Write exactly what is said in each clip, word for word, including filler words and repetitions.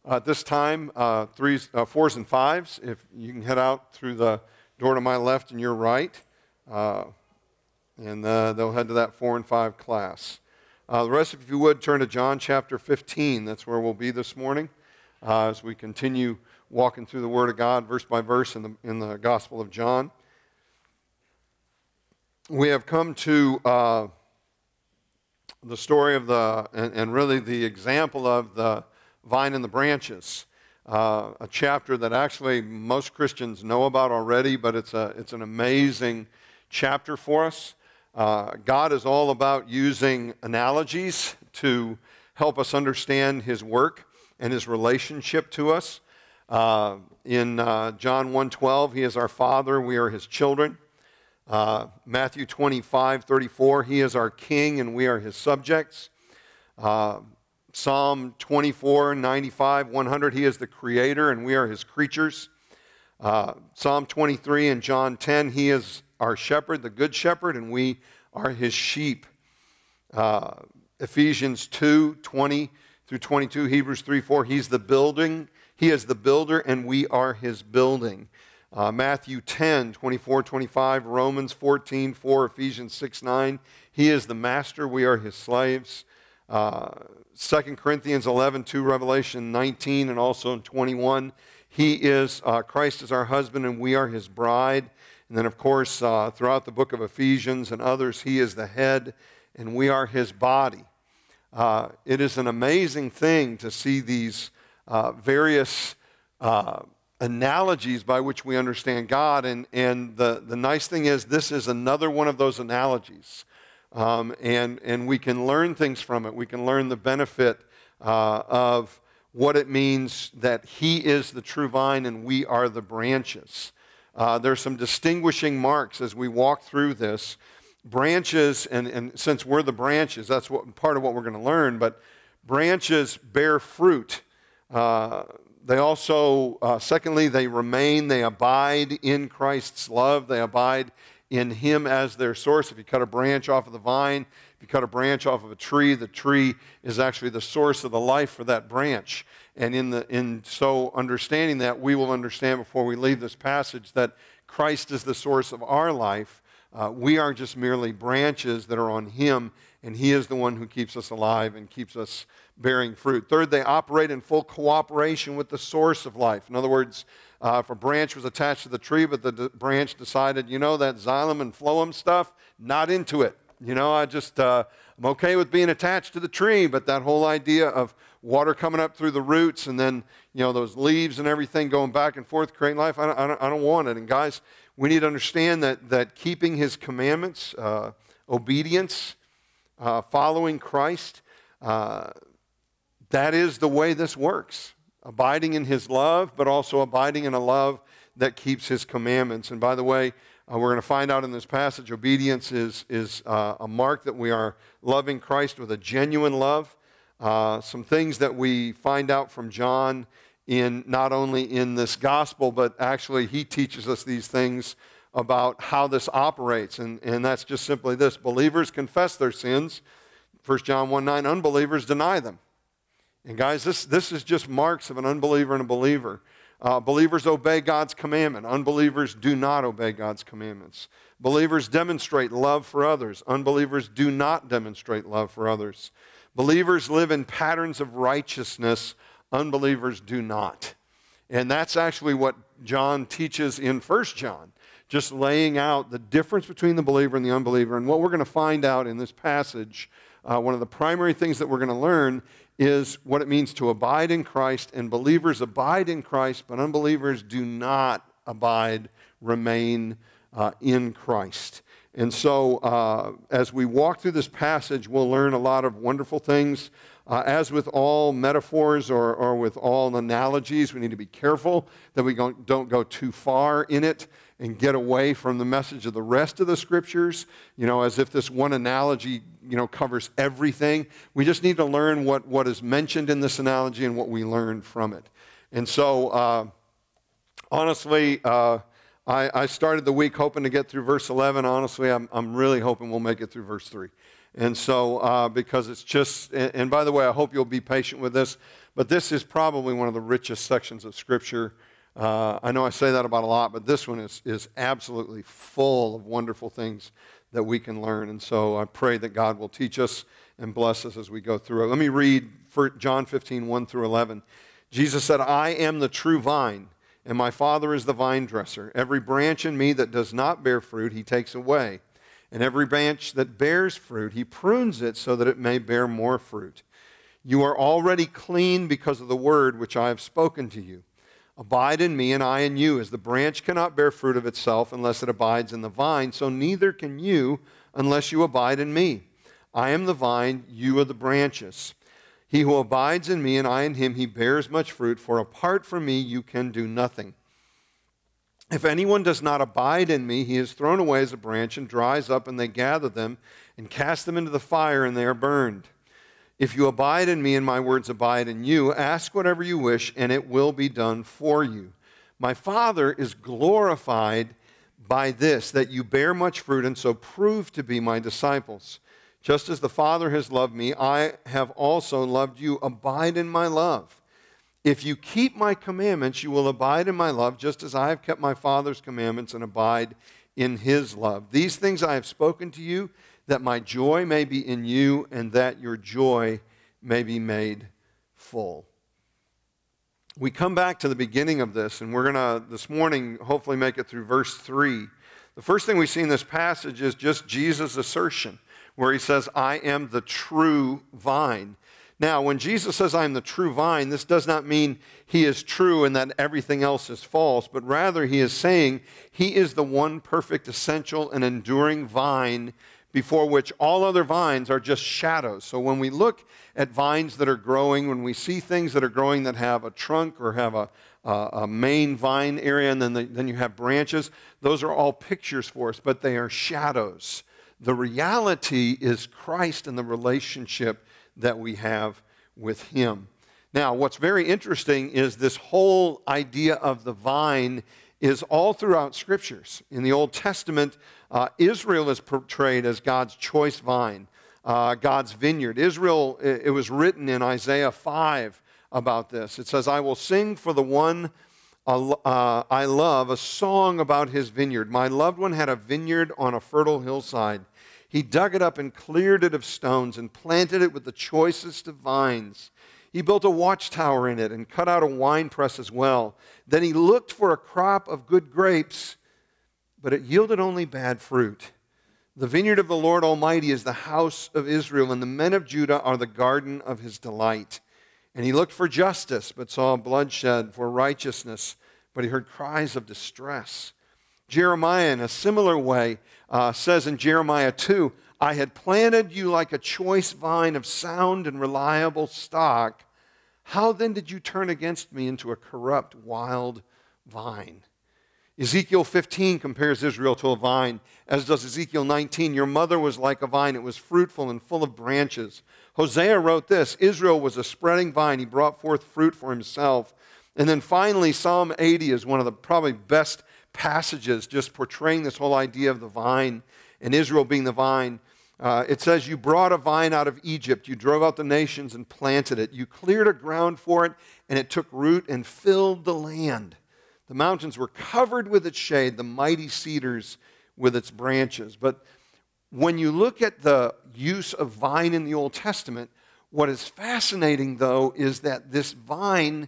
Uh, at this time, uh, threes, uh, fours and fives, if you can head out through the door to my left and your right, uh, and uh, they'll head to that four and five class. Uh, the rest, if you would, turn to John chapter fifteen. That's where we'll be this morning uh, as we continue walking through the Word of God, verse by verse, in the, in the Gospel of John. We have come to uh, the story of the, and, and really the example of the vine and the branches, uh, a chapter that actually most Christians know about already, but it's a it's an amazing chapter for us. Uh, God is all about using analogies to help us understand His work and His relationship to us. Uh, in uh, John one twelve, He is our Father, we are His children. Uh, Matthew twenty-five thirty-four, He is our King and we are His subjects. Uh, Psalm twenty-four ninety-five, one hundred, He is the Creator and we are His creatures. Uh, Psalm twenty-three and John ten, He is our shepherd, the good shepherd, and we are His sheep. Uh, Ephesians two twenty through twenty-two, Hebrews three four, He's the building, He is the builder and we are His building. Uh, Matthew ten twenty-four twenty-five, Romans fourteen four, Ephesians six nine, He is the master, we are His slaves. Uh, Second Corinthians eleven two, Revelation nineteen, and also in twenty-one, He is, uh, Christ is our husband and we are His bride. And then, of course, uh, throughout the book of Ephesians and others, He is the head and we are His body. Uh, it is an amazing thing to see these uh, various uh, analogies by which we understand God. And, and the, the nice thing is, this is another one of those analogies. Um, and, and we can learn things from it. We can learn the benefit uh, of what it means that He is the true vine and we are the branches. Uh, there are some distinguishing marks as we walk through this. Branches, and, and since we're the branches, that's what, part of what we're going to learn, but branches bear fruit. Uh, they also, uh, secondly, they remain, they abide in Christ's love, they abide in Him as their source. If you cut a branch off of the vine, if you cut a branch off of a tree, the tree is actually the source of the life for that branch. And in the in so understanding that, we will understand before we leave this passage that Christ is the source of our life. Uh, we are just merely branches that are on Him, and He is the one who keeps us alive and keeps us bearing fruit. Third, they operate in full cooperation with the source of life. In other words, Uh, if a branch was attached to the tree, but the d- branch decided, you know, that xylem and phloem stuff, not into it. You know, I just, uh, I'm okay with being attached to the tree, but that whole idea of water coming up through the roots and then, you know, those leaves and everything going back and forth creating life, I don't, I don't, I don't want it. And guys, we need to understand that, that keeping His commandments, uh, obedience, uh, following Christ, uh, that is the way this works. Abiding in His love, but also abiding in a love that keeps His commandments. And by the way, uh, we're going to find out in this passage, obedience is, is uh, a mark that we are loving Christ with a genuine love. Uh, some things that we find out from John, in not only in this gospel, but actually he teaches us these things about how this operates. And, and that's just simply this. Believers confess their sins. First John one nine, unbelievers deny them. And guys, this, this is just marks of an unbeliever and a believer. Uh, believers obey God's commandment. Unbelievers do not obey God's commandments. Believers demonstrate love for others. Unbelievers do not demonstrate love for others. Believers live in patterns of righteousness. Unbelievers do not. And that's actually what John teaches in First John, just laying out the difference between the believer and the unbeliever. And what we're going to find out in this passage, uh, one of the primary things that we're going to learn is what it means to abide in Christ, and believers abide in Christ, but unbelievers do not abide, remain uh, in Christ. And so uh, as we walk through this passage, we'll learn a lot of wonderful things. Uh, as with all metaphors or, or with all analogies, we need to be careful that we don't, don't go too far in it and get away from the message of the rest of the Scriptures, you know, as if this one analogy, you know, covers everything. We just need to learn what, what is mentioned in this analogy and what we learn from it. And so, uh, honestly, uh, I, I started the week hoping to get through verse eleven. Honestly, I'm, I'm really hoping we'll make it through verse three. And so, uh, because it's just, and, and by the way, I hope you'll be patient with this, but this is probably one of the richest sections of Scripture. Uh, I know I say that about a lot, but this one is, is absolutely full of wonderful things that we can learn. And so I pray that God will teach us and bless us as we go through it. Let me read for John fifteen, one through eleven. Jesus said, I am the true vine, and my Father is the vine dresser. Every branch in me that does not bear fruit, he takes away. And every branch that bears fruit, he prunes it so that it may bear more fruit. You are already clean because of the word which I have spoken to you. Abide in me, and I in you. As the branch cannot bear fruit of itself unless it abides in the vine, so neither can you unless you abide in me. I am the vine, you are the branches. He who abides in me and I in him, he bears much fruit, for apart from me you can do nothing. If anyone does not abide in me, he is thrown away as a branch and dries up, and they gather them and cast them into the fire, and they are burned. If you abide in me and my words abide in you, ask whatever you wish, and it will be done for you. My Father is glorified by this, that you bear much fruit, and so prove to be my disciples. Just as the Father has loved me, I have also loved you. Abide in my love. If you keep my commandments, you will abide in my love, just as I have kept my Father's commandments and abide in his love. These things I have spoken to you, that my joy may be in you, and that your joy may be made full. We come back to the beginning of this, and we're going to, this morning, hopefully make it through verse three. The first thing we see in this passage is just Jesus' assertion, where he says, I am the true vine. Now, when Jesus says, I am the true vine, this does not mean he is true and that everything else is false, but rather he is saying he is the one perfect, essential, and enduring vine before which all other vines are just shadows. So when we look at vines that are growing, when we see things that are growing that have a trunk or have a, a, a main vine area, and then, the, then you have branches, those are all pictures for us, but they are shadows. The reality is Christ and the relationship that we have with him. Now, what's very interesting is this whole idea of the vine is all throughout Scriptures. In the Old Testament, uh, Israel is portrayed as God's choice vine, uh, God's vineyard. Israel, it, it was written in Isaiah five about this. It says, I will sing for the one uh, I love a song about his vineyard. My loved one had a vineyard on a fertile hillside. He dug it up and cleared it of stones and planted it with the choicest of vines. He built a watchtower in it and cut out a winepress as well. Then he looked for a crop of good grapes, but it yielded only bad fruit. The vineyard of the Lord Almighty is the house of Israel, and the men of Judah are the garden of his delight. And he looked for justice, but saw bloodshed, for righteousness, but he heard cries of distress. Jeremiah, in a similar way, uh, says in Jeremiah two, I had planted you like a choice vine of sound and reliable stock. How then did you turn against me into a corrupt, wild vine? Ezekiel fifteen compares Israel to a vine, as does Ezekiel nineteen. Your mother was like a vine. It was fruitful and full of branches. Hosea wrote this, Israel was a spreading vine. He brought forth fruit for himself. And then finally, Psalm eighty is one of the probably best passages just portraying this whole idea of the vine and Israel being the vine. Uh, it says, you brought a vine out of Egypt. You drove out the nations and planted it. You cleared a ground for it, and it took root and filled the land. The mountains were covered with its shade, the mighty cedars with its branches. But when you look at the use of vine in the Old Testament, what is fascinating, though, is that this vine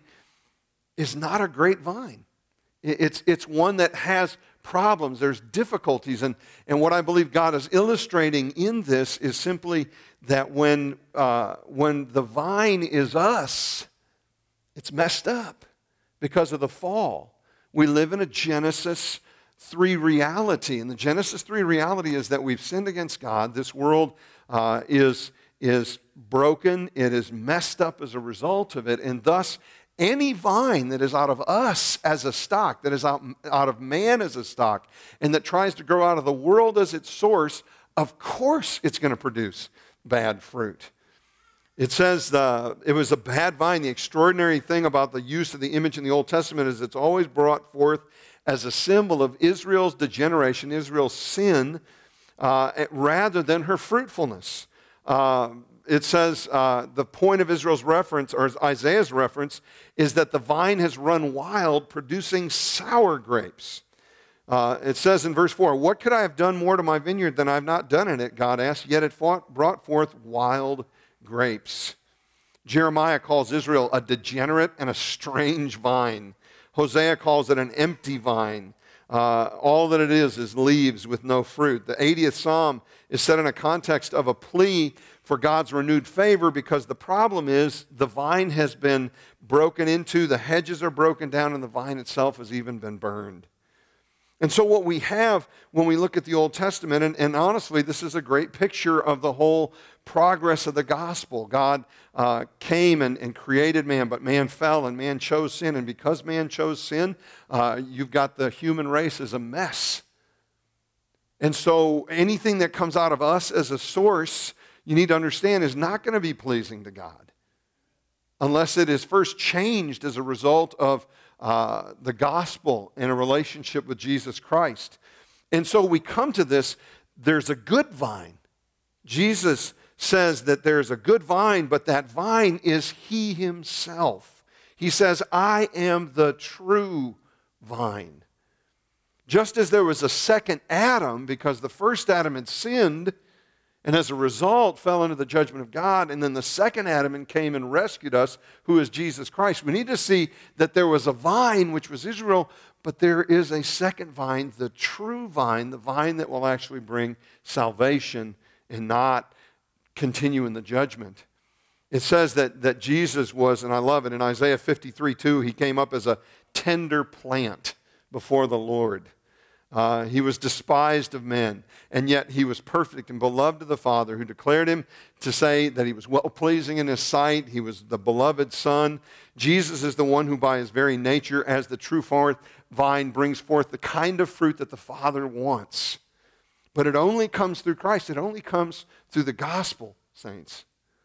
is not a great vine. It's, it's one that has problems. There's difficulties. And, and what I believe God is illustrating in this is simply that when, uh, when the vine is us, it's messed up because of the fall. We live in a Genesis three reality. And the Genesis three reality is that we've sinned against God. This world uh, is, is broken. It is messed up as a result of it. And thus, any vine that is out of us as a stock, that is out, out of man as a stock, and that tries to grow out of the world as its source, of course it's going to produce bad fruit. It says the, it was a bad vine. The extraordinary thing about the use of the image in the Old Testament is it's always brought forth as a symbol of Israel's degeneration, Israel's sin, uh, rather than her fruitfulness. uh, it says uh, the point of Israel's reference, or Isaiah's reference, is that the vine has run wild, producing sour grapes. Uh, it says in verse four, what could I have done more to my vineyard than I have not done in it, God asked, yet it fought, brought forth wild grapes. Jeremiah calls Israel a degenerate and a strange vine. Hosea calls it an empty vine. Uh, all that it is is leaves with no fruit. The eightieth Psalm is set in a context of a plea for God's renewed favor, because the problem is the vine has been broken into, the hedges are broken down, and the vine itself has even been burned. And so what we have when we look at the Old Testament, and, and honestly, this is a great picture of the whole progress of the gospel. God uh, came and, and created man, but man fell and man chose sin. And because man chose sin, uh, you've got the human race as a mess. And so anything that comes out of us as a source, you need to understand, is not going to be pleasing to God unless it is first changed as a result of Uh, the gospel in a relationship with Jesus Christ. And so we come to this, there's a good vine. Jesus says that there's a good vine, but that vine is he himself. He says, I am the true vine. Just as there was a second Adam, because the first Adam had sinned, and as a result fell into the judgment of God, and then the second Adam came and rescued us, who is Jesus Christ. We need to see that there was a vine, which was Israel, but there is a second vine, the true vine, the vine that will actually bring salvation and not continue in the judgment. It says that, that Jesus was, and I love it, in Isaiah fifty-three two, he came up as a tender plant before the Lord. Uh, he was despised of men, and yet he was perfect and beloved of the Father, who declared him to say that he was well-pleasing in his sight. He was the beloved Son. Jesus is the one who by his very nature, as the true vine, brings forth the kind of fruit that the Father wants. But it only comes through Christ. It only comes through the gospel, saints.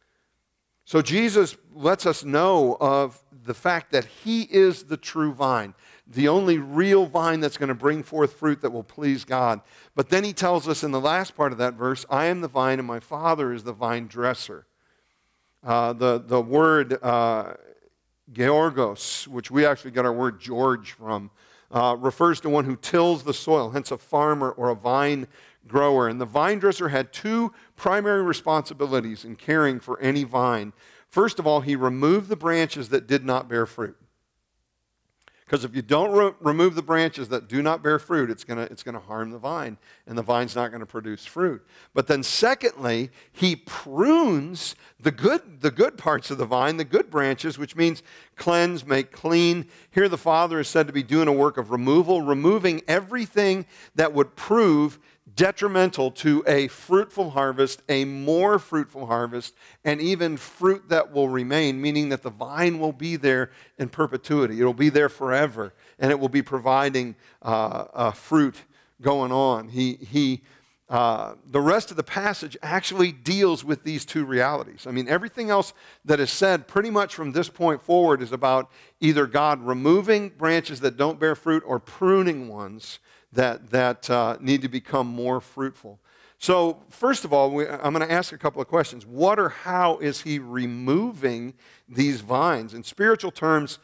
So Jesus lets us know of the fact that he is the true vine, the only real vine that's going to bring forth fruit that will please God. But then he tells us in the last part of that verse, I am the vine and my Father is the vine dresser. Uh, the, the word uh, georgos, which we actually got our word George from, uh, refers to one who tills the soil, hence a farmer or a vine grower. And the vine dresser had two primary responsibilities in caring for any vine. First of all, he removed the branches that did not bear fruit. Because if you don't re- remove the branches that do not bear fruit, it's going to it's going to harm the vine, and the vine's not going to produce fruit. But then secondly, he prunes the good, the good parts of the vine, the good branches, which means cleanse, make clean. Here the Father is said to be doing a work of removal, removing everything that would prove detrimental to a fruitful harvest, a more fruitful harvest, and even fruit that will remain, meaning that the vine will be there in perpetuity. It will be there forever, and it will be providing uh, uh, fruit going on. He, he, uh, the rest of the passage actually deals with these two realities. I mean, everything else that is said pretty much from this point forward is about either God removing branches that don't bear fruit or pruning ones that, that uh, need to become more fruitful. So first of all, we, I'm going to ask a couple of questions. What or how is he removing these vines? In spiritual terms,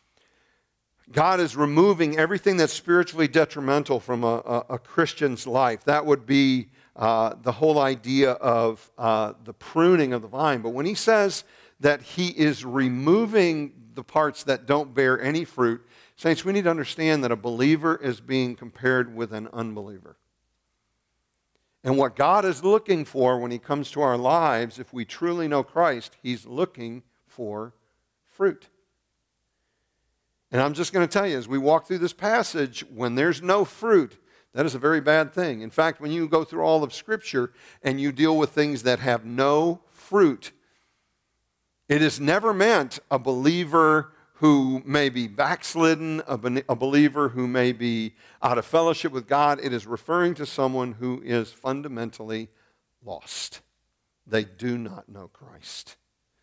God is removing everything that's spiritually detrimental from a, a, a Christian's life. That would be uh, the whole idea of uh, the pruning of the vine. But when he says that he is removing the parts that don't bear any fruit, saints, we need to understand that a believer is being compared with an unbeliever. And what God is looking for when he comes to our lives, if we truly know Christ, he's looking for fruit. And I'm just going to tell you, as we walk through this passage, when there's no fruit, that is a very bad thing. In fact, when you go through all of Scripture and you deal with things that have no fruit, it is never meant a believer who may be backslidden, a, a believer who may be out of fellowship with God. It is referring to someone who is fundamentally lost. They do not know Christ.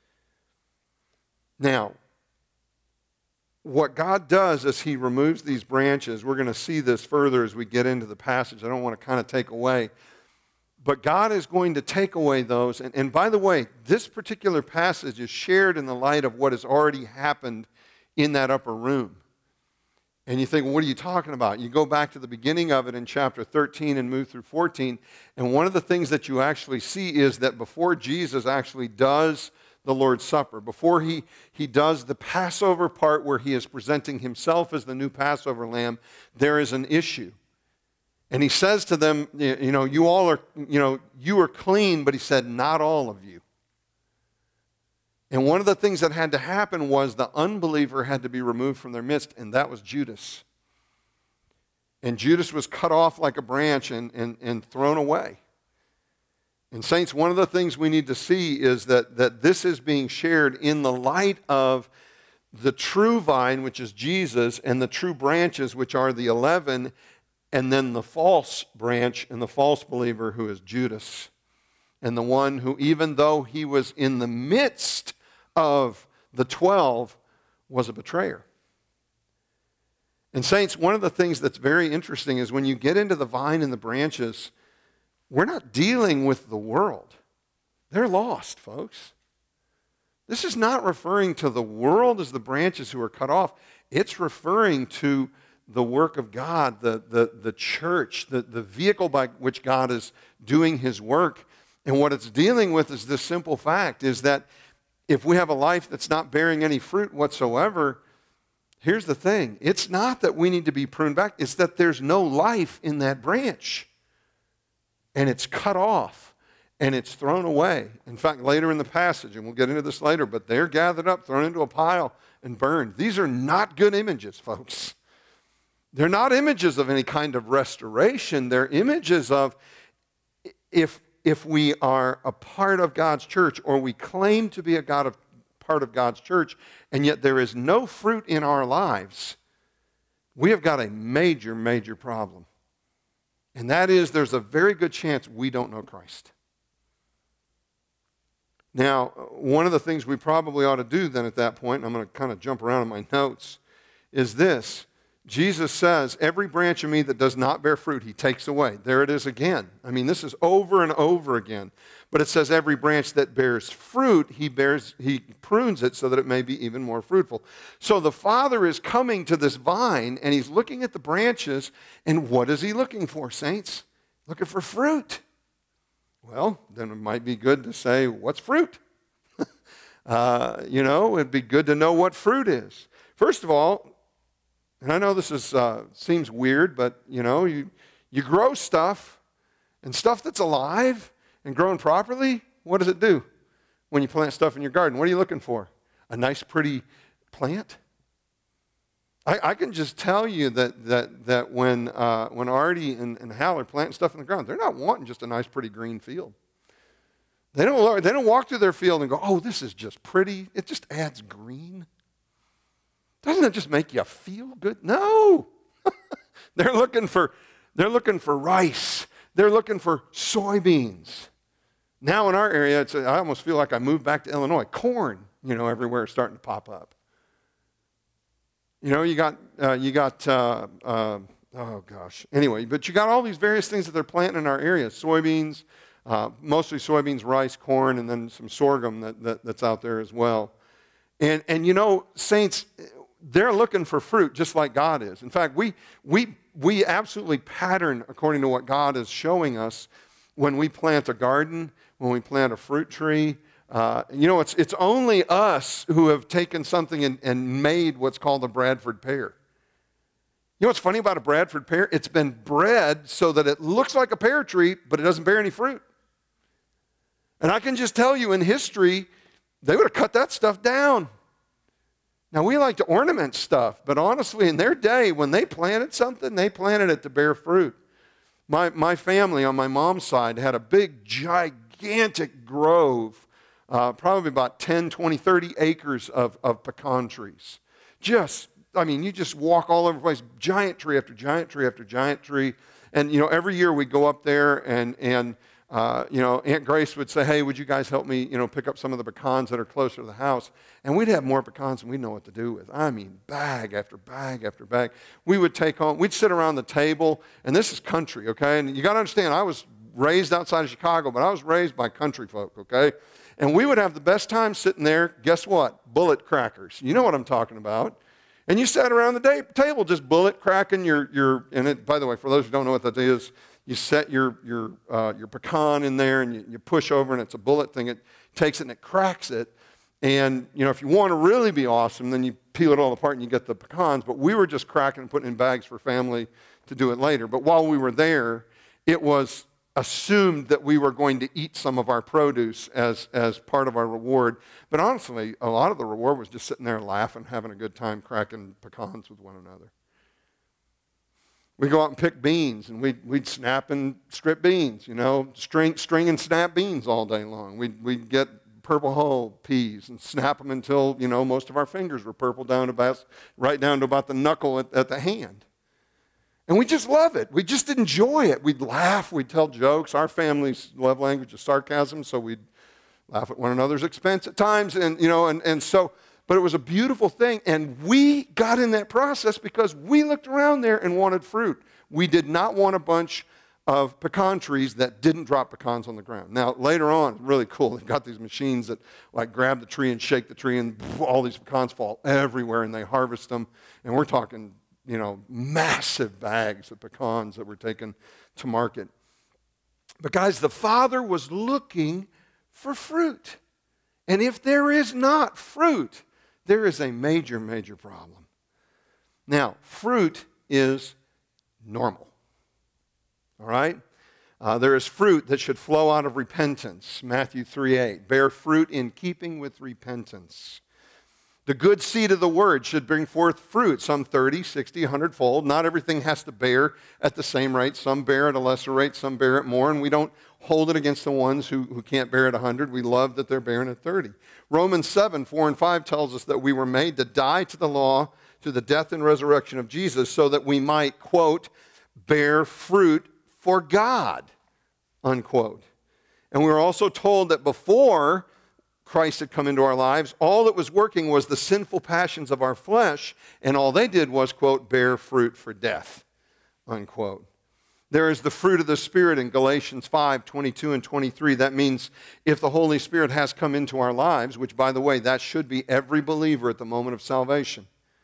Now, what God does is he removes these branches. We're going to see this further as we get into the passage. I don't want to kind of take away. But God is going to take away those. And, and by the way, this particular passage is shared in the light of what has already happened in that upper room. And you think, well, what are you talking about? You go back to the beginning of it in chapter thirteen and move through fourteen. And one of the things that you actually see is that before Jesus actually does the Lord's Supper, before he, he does the Passover part where he is presenting himself as the new Passover lamb, there is an issue. And he says to them, you know, you all are, you know, you are clean, but he said, not all of you. And one of the things that had to happen was the unbeliever had to be removed from their midst, and that was Judas. And Judas was cut off like a branch and, and, and thrown away. And saints, one of the things we need to see is that, that this is being shared in the light of the true vine, which is Jesus, and the true branches, which are the eleven, and then the false branch and the false believer, who is Judas. And the one who, even though he was in the midst of the twelve, was a betrayer. And saints, one of the things that's very interesting is when you get into the vine and the branches, we're not dealing with the world. They're lost, folks. This is not referring to the world as the branches who are cut off. It's referring to the work of God, the, the, the church, the, the vehicle by which God is doing his work. And what it's dealing with is this simple fact, is that if we have a life that's not bearing any fruit whatsoever, here's the thing. It's not that we need to be pruned back. It's that there's no life in that branch. And it's cut off. And it's thrown away. In fact, later in the passage, and we'll get into this later, but they're gathered up, thrown into a pile, and burned. These are not good images, folks. They're not images of any kind of restoration. They're images of if If we are a part of God's church, or we claim to be a God of, part of God's church, and yet there is no fruit in our lives, we have got a major, major problem. And that is, there's a very good chance we don't know Christ. Now, one of the things we probably ought to do then at that point, and I'm going to kind of jump around in my notes, is this. Jesus says, every branch of me that does not bear fruit, he takes away. There it is again. I mean, this is over and over again. But it says every branch that bears fruit, he bears, he prunes it so that it may be even more fruitful. So the Father is coming to this vine, and he's looking at the branches, and what is he looking for, saints? Looking for fruit. Well, then it might be good to say, what's fruit? uh, you know, it'd be good to know what fruit is. First of all, and I know this is uh, seems weird, but, you know, you, you grow stuff, and stuff that's alive and grown properly, what does it do when you plant stuff in your garden? What are you looking for? A nice, pretty plant? I, I can just tell you that that that when uh, when Artie and, and Hal are planting stuff in the ground, they're not wanting just a nice, pretty green field. They don't, they don't walk through their field and go, oh, this is just pretty. It just adds green. Doesn't it just make you feel good? No. they're looking for they're looking for rice. They're looking for soybeans. Now in our area, it's, I almost feel like I moved back to Illinois. Corn, you know, everywhere is starting to pop up. You know, you got uh, you got uh, uh, oh gosh. Anyway, but you got all these various things that they're planting in our area: soybeans, uh, mostly soybeans, rice, corn, and then some sorghum that, that that's out there as well. And and you know, saints, they're looking for fruit just like God is. In fact, we we we absolutely pattern according to what God is showing us when we plant a garden, when we plant a fruit tree. Uh, you know, it's it's only us who have taken something and, and made what's called a Bradford pear. You know what's funny about a Bradford pear? It's been bred so that it looks like a pear tree, but it doesn't bear any fruit. And I can just tell you, in history, they would have cut that stuff down. Now, we like to ornament stuff, but honestly, in their day, when they planted something, they planted it to bear fruit. My, my family on my mom's side had a big, gigantic grove, uh, probably about ten, twenty, thirty acres of, of pecan trees. Just, I mean, you just walk all over the place, giant tree after giant tree after giant tree. And, you know, every year we'd go up there and, and Uh, you know, Aunt Grace would say, hey, would you guys help me, you know, pick up some of the pecans that are closer to the house? And we'd have more pecans than we'd know what to do with. I mean, bag after bag after bag. We would take home, we'd sit around the table, and this is country, okay? And you got to understand, I was raised outside of Chicago, but I was raised by country folk, okay? And we would have the best time sitting there, guess what? Bullet crackers. You know what I'm talking about. And you sat around the day, table just bullet cracking your, your and it, by the way, for those who don't know what that is, you set your, your, uh, your pecan in there and you, you push over and it's a bullet thing. It takes it and it cracks it. And, you know, if you want to really be awesome, then you peel it all apart and you get the pecans. But we were just cracking and putting in bags for family to do it later. But while we were there, it was assumed that we were going to eat some of our produce as, as part of our reward. But honestly, a lot of the reward was just sitting there laughing, having a good time, cracking pecans with one another. We'd go out and pick beans, and we'd, we'd snap and strip beans, you know, string, string and snap beans all day long. We'd, we'd get purple hull peas and snap them until, you know, most of our fingers were purple down to about, right down to about the knuckle at, at the hand. And we just love it. We just enjoy it. We'd laugh. We'd tell jokes. Our family's love language is sarcasm, so we'd laugh at one another's expense at times. And, you know, and, and so, but it was a beautiful thing. And we got in that process because we looked around there and wanted fruit. We did not want a bunch of pecan trees that didn't drop pecans on the ground. Now, later on, really cool, they've got these machines that like grab the tree and shake the tree and all these pecans fall everywhere and they harvest them. And we're talking, you know, massive bags of pecans that were taken to market. But guys, the Father was looking for fruit. And if there is not fruit, there is a major, major problem. Now, fruit is normal. All right? Uh, there is fruit that should flow out of repentance. Matthew three eight. Bear fruit in keeping with repentance. The good seed of the word should bring forth fruit, some thirty, sixty, one hundred fold. Not everything has to bear at the same rate. Some bear at a lesser rate, some bear it more, and we don't hold it against the ones who, who can't bear at one hundred. We love that they're bearing at thirty. Romans seven, four and five tells us that we were made to die to the law, to the death and resurrection of Jesus, so that we might, quote, bear fruit for God, unquote. And we were also told that before Christ had come into our lives, all that was working was the sinful passions of our flesh, and all they did was, quote, bear fruit for death, unquote. There is the fruit of the Spirit in Galatians five, twenty-two and twenty-three. That means if the Holy Spirit has come into our lives, which, by the way, that should be every believer at the moment of salvation.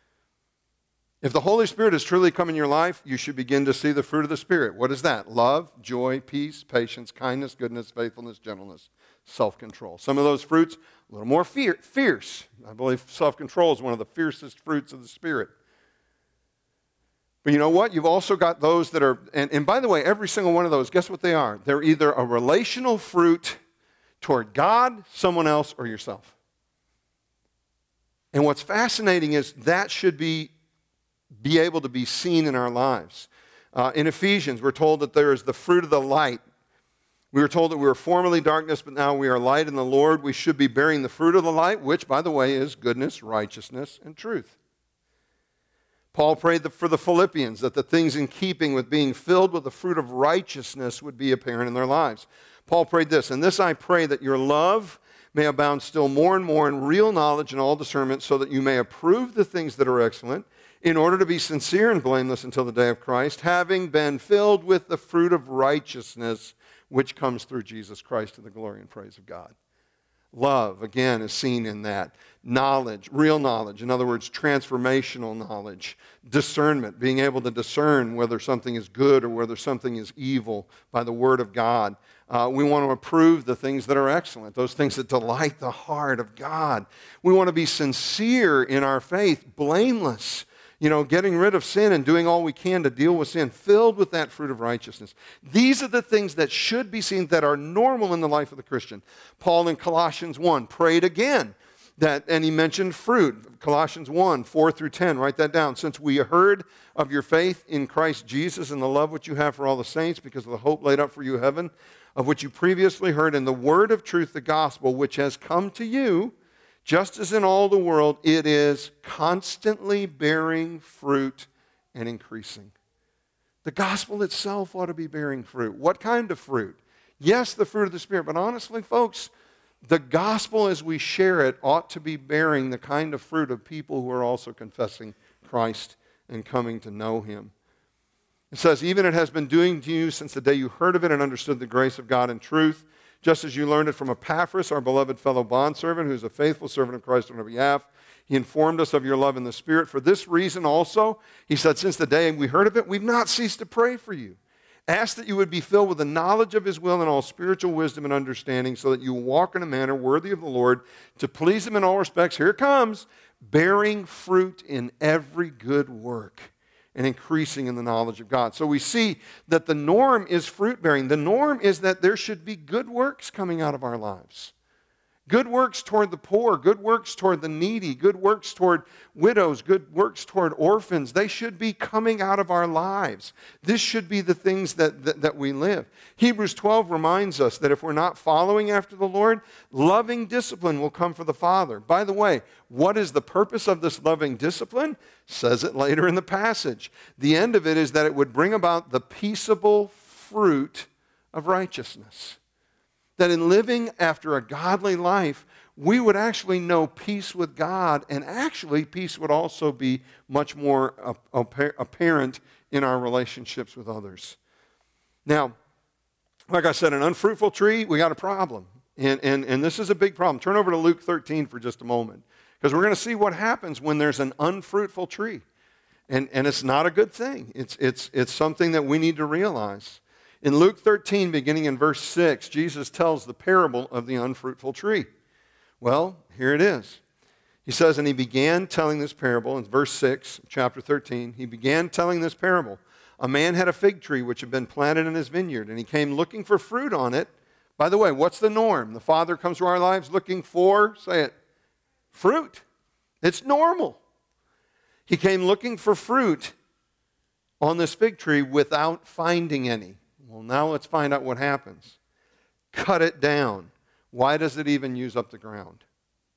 If the Holy Spirit has truly come in your life, you should begin to see the fruit of the Spirit. What is that? Love, joy, peace, patience, kindness, goodness, faithfulness, gentleness, self-control. Some of those fruits, a little more fear, fierce. I believe self-control is one of the fiercest fruits of the Spirit. But you know what? You've also got those that are, and, and by the way, every single one of those, guess what they are? They're either a relational fruit toward God, someone else, or yourself. And what's fascinating is that should be be able to be seen in our lives. Uh, in Ephesians, we're told that there is the fruit of the light. We were told that we were formerly darkness, but now we are light in the Lord. We should be bearing the fruit of the light, which, by the way, is goodness, righteousness, and truth. Paul prayed for the Philippians that the things in keeping with being filled with the fruit of righteousness would be apparent in their lives. Paul prayed this, and this I pray that your love may abound still more and more in real knowledge and all discernment, so that you may approve the things that are excellent, in order to be sincere and blameless until the day of Christ, having been filled with the fruit of righteousness, which comes through Jesus Christ to the glory and praise of God. Love, again, is seen in that. Knowledge, real knowledge, in other words, transformational knowledge. Discernment, being able to discern whether something is good or whether something is evil by the Word of God. Uh, we want to approve the things that are excellent, those things that delight the heart of God. We want to be sincere in our faith, blameless, you know, getting rid of sin and doing all we can to deal with sin, filled with that fruit of righteousness. These are the things that should be seen, that are normal in the life of the Christian. Paul in Colossians one prayed again, that, and he mentioned fruit. Colossians one, four through ten, write that down. Since we heard of your faith in Christ Jesus and the love which you have for all the saints, because of the hope laid up for you in heaven, of which you previously heard in the word of truth, the gospel, which has come to you, just as in all the world, it is constantly bearing fruit and increasing. The gospel itself ought to be bearing fruit. What kind of fruit? Yes, the fruit of the Spirit, but honestly, folks, the gospel as we share it ought to be bearing the kind of fruit of people who are also confessing Christ and coming to know Him. It says, even it has been doing to you since the day you heard of it and understood the grace of God in truth, just as you learned it from Epaphras, our beloved fellow bondservant, who is a faithful servant of Christ on our behalf. He informed us of your love in the Spirit. For this reason also, he said, since the day we heard of it, we've not ceased to pray for you. Ask that you would be filled with the knowledge of his will and all spiritual wisdom and understanding, so that you will walk in a manner worthy of the Lord, to please him in all respects. Here it comes, bearing fruit in every good work and increasing in the knowledge of God. So we see that the norm is fruit-bearing. The norm is that there should be good works coming out of our lives. Good works toward the poor, good works toward the needy, good works toward widows, good works toward orphans. They should be coming out of our lives. This should be the things that, that, that we live. Hebrews twelve reminds us that if we're not following after the Lord, loving discipline will come for the Father. By the way, what is the purpose of this loving discipline? Says it later in the passage. The end of it is that it would bring about the peaceable fruit of righteousness. That in living after a godly life, we would actually know peace with God, and actually peace would also be much more apparent in our relationships with others. Now, like I said, an unfruitful tree, we got a problem. And, and, and this is a big problem. Turn over to Luke thirteen for just a moment, because we're going to see what happens when there's an unfruitful tree. And, and it's not a good thing. It's, it's, it's something that we need to realize. In Luke thirteen, beginning in verse six, Jesus tells the parable of the unfruitful tree. Well, here it is. He says, and he began telling this parable, in verse six, chapter thirteen, he began telling this parable. A man had a fig tree which had been planted in his vineyard, and he came looking for fruit on it. By the way, what's the norm? The Father comes to our lives looking for, say it, fruit. It's normal. He came looking for fruit on this fig tree without finding any. Well, now let's find out what happens. Cut it down. Why does it even use up the ground?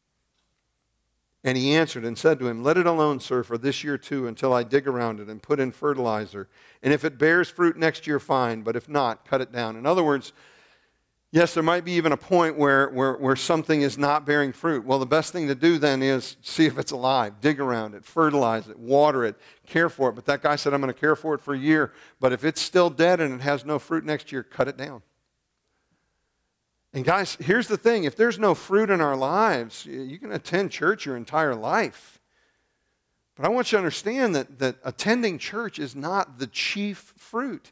And he answered and said to him, let it alone, sir, for this year too, until I dig around it and put in fertilizer. And if it bears fruit next year, fine, but if not, cut it down. In other words, yes, there might be even a point where, where, where something is not bearing fruit. Well, the best thing to do then is see if it's alive, dig around it, fertilize it, water it, care for it. But that guy said, I'm going to care for it for a year. But if it's still dead and it has no fruit next year, cut it down. And guys, here's the thing. If there's no fruit in our lives, you can attend church your entire life. But I want you to understand that, that attending church is not the chief fruit.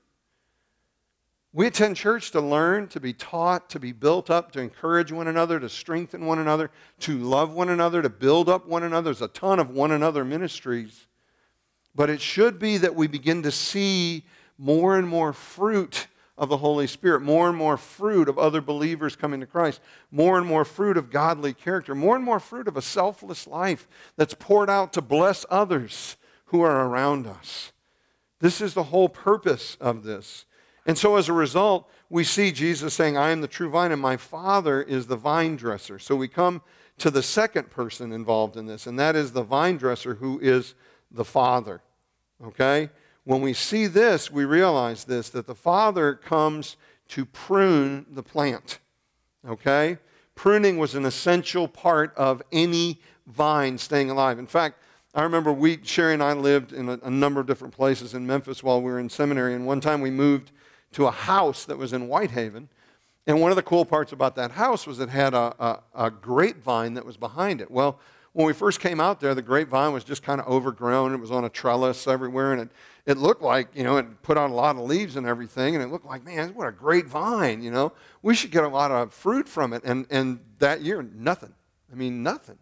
We attend church to learn, to be taught, to be built up, to encourage one another, to strengthen one another, to love one another, to build up one another. There's a ton of one another ministries. But it should be that we begin to see more and more fruit of the Holy Spirit, more and more fruit of other believers coming to Christ, more and more fruit of godly character, more and more fruit of a selfless life that's poured out to bless others who are around us. This is the whole purpose of this. And so as a result, we see Jesus saying, I am the true vine and my Father is the vine dresser. So we come to the second person involved in this, and that is the vine dresser who is the Father. Okay? When we see this, we realize this, that the Father comes to prune the plant. Okay? Pruning was an essential part of any vine staying alive. In fact, I remember we, Sherry and I lived in a, a number of different places in Memphis while we were in seminary, and one time we moved to a house that was in Whitehaven. And one of the cool parts about that house was it had a, a, a grapevine that was behind it. Well, when we first came out there, the grapevine was just kind of overgrown. It was on a trellis everywhere, and it, it looked like, you know, it put out a lot of leaves and everything, and it looked like, man, what a great vine, you know. We should get a lot of fruit from it. And, and that year, nothing. I mean, nothing.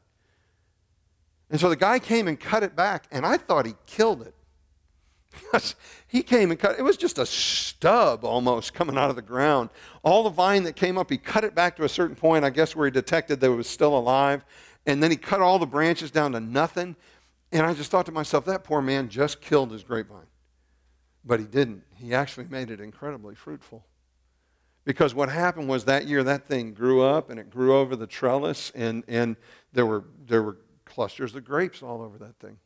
And so the guy came and cut it back, and I thought he killed it. He came and cut, it was just a stub almost coming out of the ground. All the vine that came up, he cut it back to a certain point, I guess where he detected that it was still alive. And then he cut all the branches down to nothing. And I just thought to myself, that poor man just killed his grapevine. But he didn't. He actually made it incredibly fruitful. Because what happened was that year that thing grew up and it grew over the trellis, and, and there were, there were clusters of grapes all over that thing.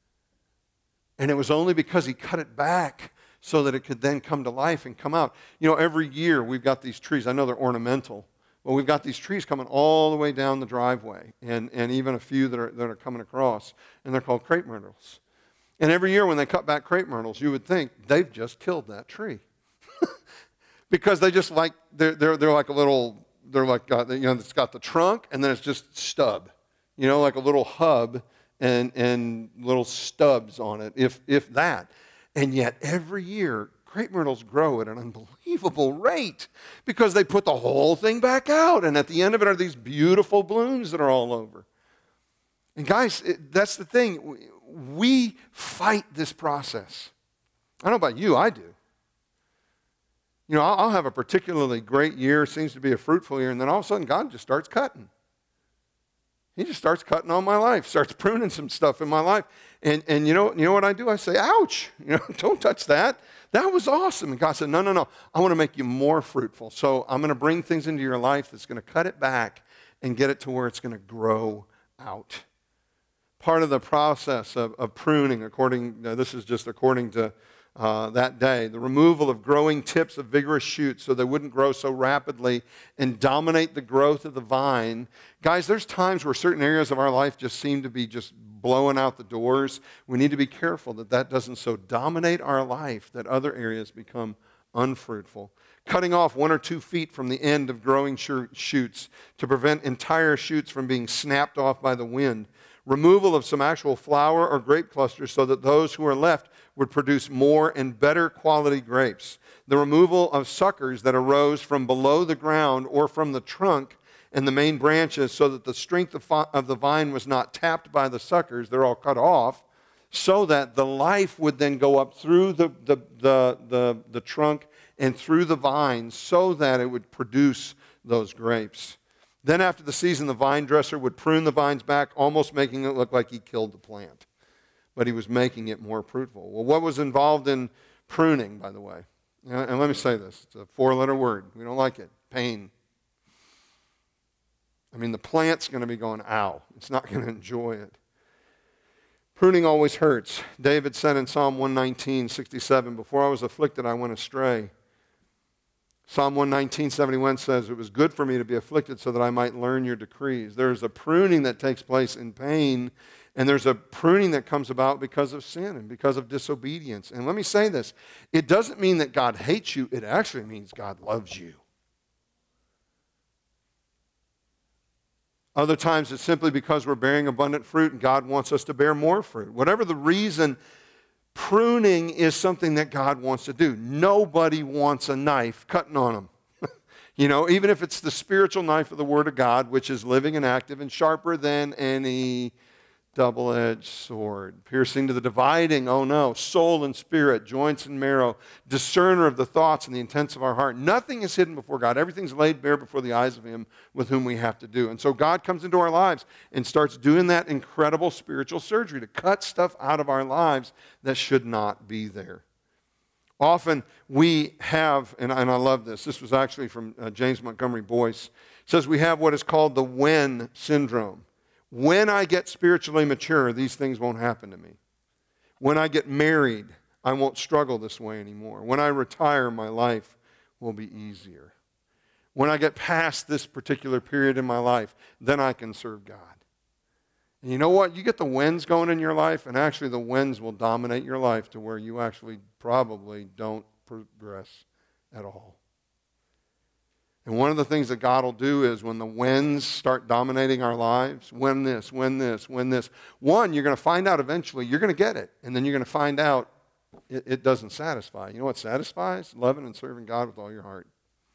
And it was only because he cut it back so that it could then come to life and come out. You know, every year we've got these trees. I know they're ornamental, but we've got these trees coming all the way down the driveway, and, and even a few that are, that are coming across, and they're called crepe myrtles. And every year when they cut back crepe myrtles, you would think they've just killed that tree. Because they just like, they're, they're, they're like a little, they're like, uh, you know, it's got the trunk and then it's just stub. You know, like a little hub and, and little stubs on it, if, if that. And yet every year, crepe myrtles grow at an unbelievable rate because they put the whole thing back out. And at the end of it are these beautiful blooms that are all over. And guys, it, that's the thing. We fight this process. I don't know about you, I do. You know, I'll, I'll have a particularly great year, seems to be a fruitful year, and then all of a sudden God just starts cutting. He just starts cutting on my life, starts pruning some stuff in my life. And, and you know, you know what I do? I say, ouch, you know, don't touch that. That was awesome. And God said, no, no, no, I want to make you more fruitful. So I'm going to bring things into your life that's going to cut it back and get it to where it's going to grow out. Part of the process of, of pruning, according, now this is just according to uh, that day, the removal of growing tips of vigorous shoots so they wouldn't grow so rapidly and dominate the growth of the vine. Guys, there's times where certain areas of our life just seem to be just blowing out the doors. We need to be careful that that doesn't so dominate our life that other areas become unfruitful. Cutting off one or two feet from the end of growing shoots to prevent entire shoots from being snapped off by the wind. Removal of some actual flower or grape clusters so that those who are left would produce more and better quality grapes. The removal of suckers that arose from below the ground or from the trunk and the main branches so that the strength of, of the vine was not tapped by the suckers. They're all cut off so that the life would then go up through the, the, the, the, the trunk and through the vine so that it would produce those grapes. Then after the season, the vine dresser would prune the vines back, almost making it look like he killed the plant. But he was making it more fruitful. Well, what was involved in pruning, by the way? And let me say this. It's a four-letter word. We don't like it. Pain. I mean, the plant's going to be going, ow. It's not going to enjoy it. Pruning always hurts. David said in Psalm one nineteen, sixty-seven, before I was afflicted, I went astray. Psalm one nineteen, seventy-one says, it was good for me to be afflicted so that I might learn your decrees. There's a pruning that takes place in pain, and there's a pruning that comes about because of sin and because of disobedience. And let me say this, it doesn't mean that God hates you, it actually means God loves you. Other times it's simply because we're bearing abundant fruit and God wants us to bear more fruit. Whatever the reason, pruning is something that God wants to do. Nobody wants a knife cutting on them. You know, even if it's the spiritual knife of the Word of God, which is living and active and sharper than any double-edged sword, piercing to the dividing, oh no, soul and spirit, joints and marrow, discerner of the thoughts and the intents of our heart. Nothing is hidden before God. Everything's laid bare before the eyes of Him with whom we have to do. And so God comes into our lives and starts doing that incredible spiritual surgery to cut stuff out of our lives that should not be there. Often we have, and I, and I love this, this was actually from uh, James Montgomery Boyce, says we have what is called the when syndrome. When I get spiritually mature, these things won't happen to me. When I get married, I won't struggle this way anymore. When I retire, my life will be easier. When I get past this particular period in my life, then I can serve God. And you know what? You get the wins going in your life, and actually the wins will dominate your life to where you actually probably don't progress at all. And one of the things that God will do is when the winds start dominating our lives, win this, win this, win this. One, you're going to find out eventually, you're going to get it. And then you're going to find out it, it doesn't satisfy. You know what satisfies? Loving and serving God with all your heart.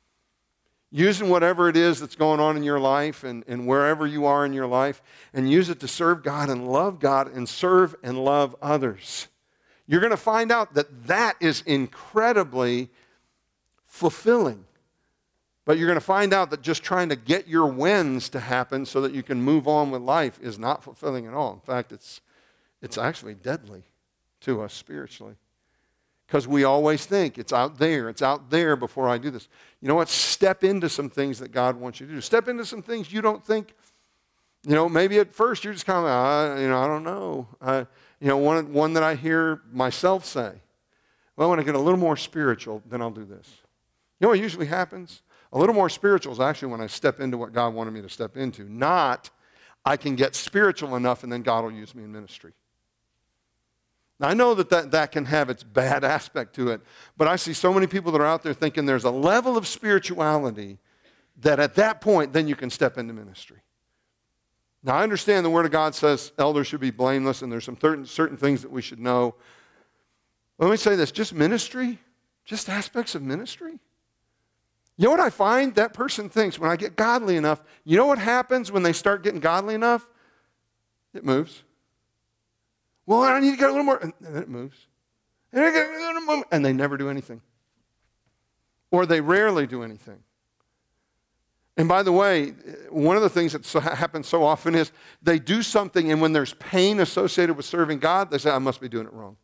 Using whatever it is that's going on in your life and, and wherever you are in your life, and use it to serve God and love God and serve and love others. You're going to find out that that is incredibly fulfilling. But you're going to find out that just trying to get your wins to happen so that you can move on with life is not fulfilling at all. In fact, it's, it's actually deadly to us spiritually. Because we always think, it's out there, it's out there before I do this. You know what? Step into some things that God wants you to do. Step into some things you don't think, you know, maybe at first you're just kind of, uh, you know, I don't know. Uh, you know, one, one that I hear myself say, well, when I get a little more spiritual, then I'll do this. You know what usually happens? A little more spiritual is actually when I step into what God wanted me to step into. Not, I can get spiritual enough and then God will use me in ministry. Now, I know that, that that can have its bad aspect to it, but I see so many people that are out there thinking there's a level of spirituality that at that point, then you can step into ministry. Now, I understand the Word of God says elders should be blameless, and there's some certain, certain things that we should know. Let me say this, just ministry, just aspects of ministry. You know what I find? That person thinks when I get godly enough, you know what happens when they start getting godly enough? It moves. Well, I need to get a little more, and then it moves. And they never do anything. Or they rarely do anything. And by the way, one of the things that so happens so often is they do something, and when there's pain associated with serving God, they say, I must be doing it wrong.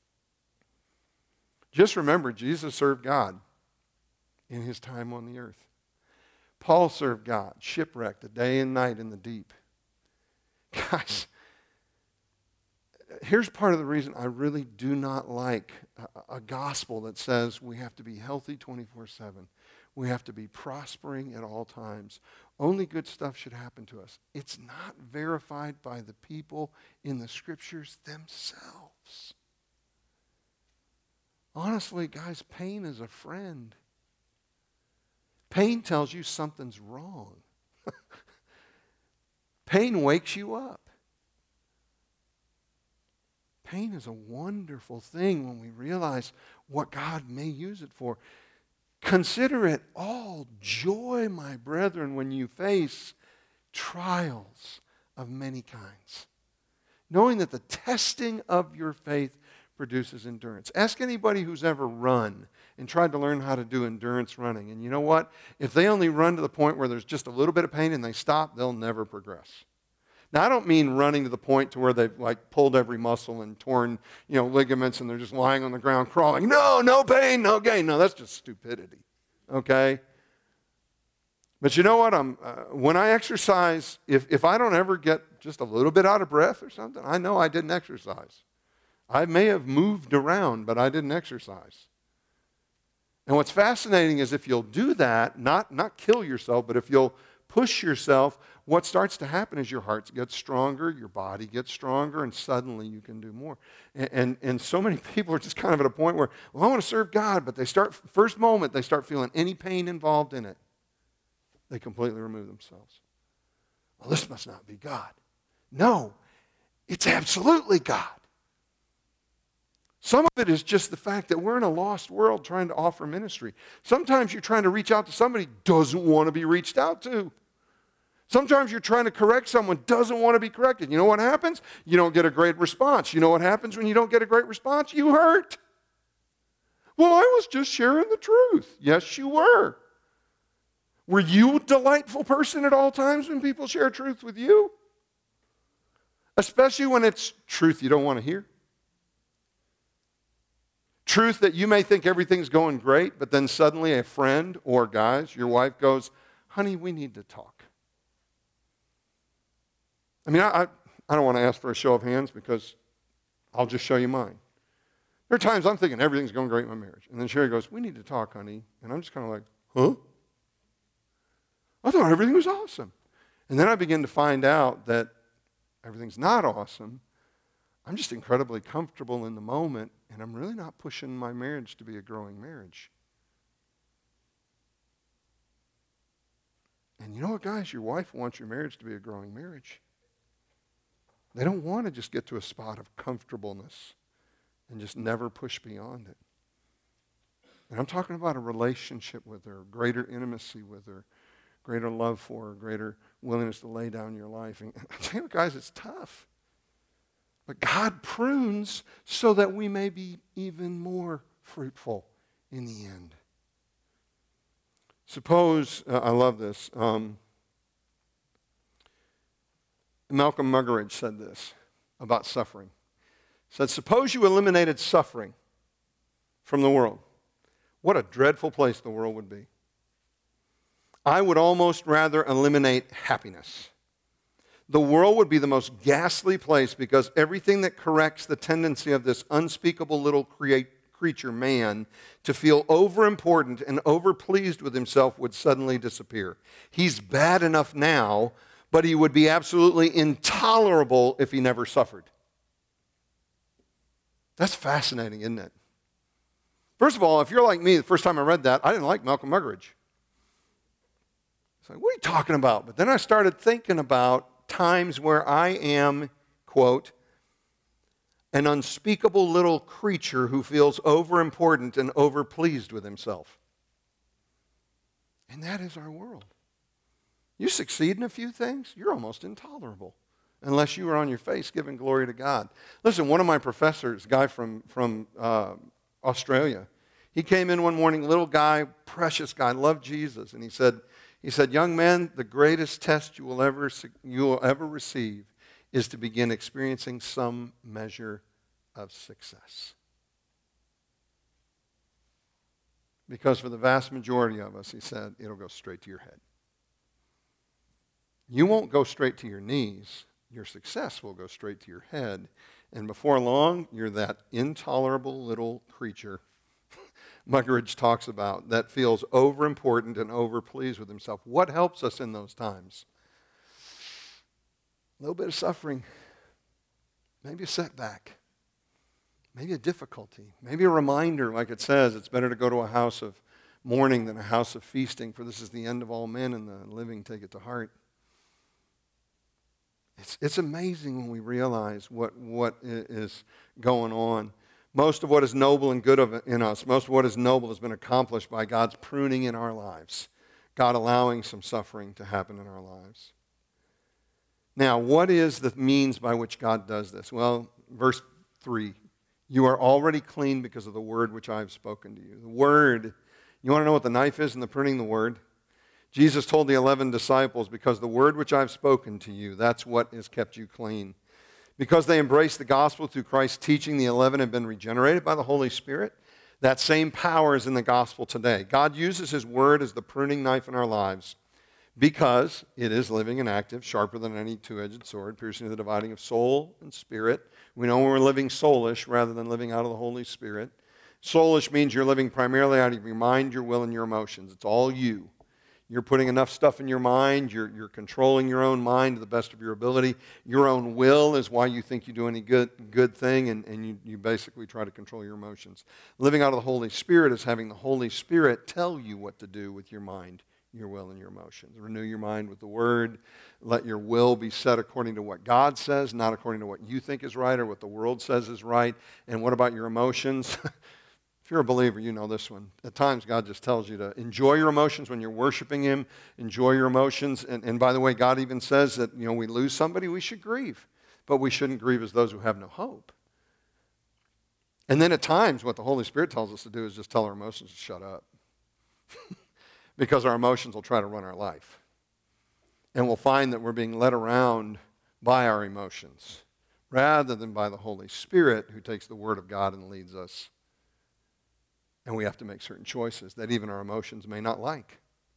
Just remember, Jesus served God in his time on the earth. Paul served God, shipwrecked a day and night in the deep. Guys, here's part of the reason I really do not like a, a gospel that says we have to be healthy twenty-four seven. We have to be prospering at all times. Only good stuff should happen to us. It's not verified by the people in the Scriptures themselves. Honestly, guys, pain is a friend. Pain tells you something's wrong. Pain wakes you up. Pain is a wonderful thing when we realize what God may use it for. Consider it all joy, my brethren, when you face trials of many kinds, knowing that the testing of your faith produces endurance. Ask anybody who's ever run and tried to learn how to do endurance running. And you know what? If they only run to the point where there's just a little bit of pain and they stop, they'll never progress. Now, I don't mean running to the point to where they've like pulled every muscle and torn, you know, ligaments and they're just lying on the ground crawling. No, no pain, no gain. No, that's just stupidity, okay? But you know what? I'm, uh, when I exercise, if, if I don't ever get just a little bit out of breath or something, I know I didn't exercise. I may have moved around, but I didn't exercise. And what's fascinating is if you'll do that, not, not kill yourself, but if you'll push yourself, what starts to happen is your heart gets stronger, your body gets stronger, and suddenly you can do more. And, and, and so many people are just kind of at a point where, well, I want to serve God, but they start, first moment, they start feeling any pain involved in it. They completely remove themselves. Well, this must not be God. No, it's absolutely God. Some of it is just the fact that we're in a lost world trying to offer ministry. Sometimes you're trying to reach out to somebody who doesn't want to be reached out to. Sometimes you're trying to correct someone who doesn't want to be corrected. You know what happens? You don't get a great response. You know what happens when you don't get a great response? You hurt. Well, I was just sharing the truth. Yes, you were. Were you a delightful person at all times when people share truth with you? Especially when it's truth you don't want to hear. Truth that you may think everything's going great, but then suddenly a friend or guys, your wife goes, honey, we need to talk. I mean, I, I, I don't want to ask for a show of hands because I'll just show you mine. There are times I'm thinking everything's going great in my marriage. And then Sherry goes, we need to talk, honey. And I'm just kind of like, huh? I thought everything was awesome. And then I begin to find out that everything's not awesome. I'm just incredibly comfortable in the moment, and I'm really not pushing my marriage to be a growing marriage. And you know what, guys? Your wife wants your marriage to be a growing marriage. They don't want to just get to a spot of comfortableness and just never push beyond it. And I'm talking about a relationship with her, greater intimacy with her, greater love for her, greater willingness to lay down your life. And I tell you what, guys, it's tough. But God prunes so that we may be even more fruitful in the end. Suppose, uh, I love this, um, Malcolm Muggeridge said this about suffering. He said, suppose you eliminated suffering from the world. What a dreadful place the world would be. I would almost rather eliminate happiness. The world would be the most ghastly place because everything that corrects the tendency of this unspeakable little create, creature, man, to feel overimportant and overpleased with himself would suddenly disappear. He's bad enough now, but he would be absolutely intolerable if he never suffered. That's fascinating, isn't it? First of all, if you're like me, the first time I read that, I didn't like Malcolm Muggeridge. It's like, what are you talking about? But then I started thinking about times where I am, quote, an unspeakable little creature who feels overimportant and overpleased with himself. And that is our world. You succeed in a few things, you're almost intolerable unless you are on your face giving glory to God. Listen, one of my professors, a guy from, from uh, Australia, he came in one morning, little guy, precious guy, loved Jesus, and he said, he said, young man, the greatest test you will ever you will ever receive is to begin experiencing some measure of success. Because for the vast majority of us, he said, it'll go straight to your head. You won't go straight to your knees. Your success will go straight to your head. And before long, you're that intolerable little creature Muggeridge talks about that feels overimportant and overpleased with himself. What helps us in those times? A little bit of suffering. Maybe a setback. Maybe a difficulty. Maybe a reminder, like it says, it's better to go to a house of mourning than a house of feasting, for this is the end of all men, and the living take it to heart. It's, it's amazing when we realize what, what is going on. Most of what is noble and good of, in us, most of what is noble has been accomplished by God's pruning in our lives, God allowing some suffering to happen in our lives. Now, what is the means by which God does this? Well, verse three, you are already clean because of the word which I have spoken to you. The word, you want to know what the knife is in the pruning? The word. Jesus told the eleven disciples, because the word which I have spoken to you, that's what has kept you clean. Because they embraced the gospel through Christ's teaching, the eleven have been regenerated by the Holy Spirit. That same power is in the gospel today. God uses his word as the pruning knife in our lives because it is living and active, sharper than any two-edged sword, piercing to the dividing of soul and spirit. We know we're living soulish rather than living out of the Holy Spirit. Soulish means you're living primarily out of your mind, your will, and your emotions. It's all you. You're putting enough stuff in your mind. You're, you're controlling your own mind to the best of your ability. Your own will is why you think you do any good, good thing, and, and you, you basically try to control your emotions. Living out of the Holy Spirit is having the Holy Spirit tell you what to do with your mind, your will, and your emotions. Renew your mind with the Word. Let your will be set according to what God says, not according to what you think is right or what the world says is right. And what about your emotions? If you're a believer, you know this one. At times, God just tells you to enjoy your emotions when you're worshiping him. Enjoy your emotions. And, and by the way, God even says that, you know, we lose somebody, we should grieve. But we shouldn't grieve as those who have no hope. And then at times, what the Holy Spirit tells us to do is just tell our emotions to shut up. Because our emotions will try to run our life. And we'll find that we're being led around by our emotions rather than by the Holy Spirit who takes the Word of God and leads us. And we have to make certain choices that even our emotions may not like.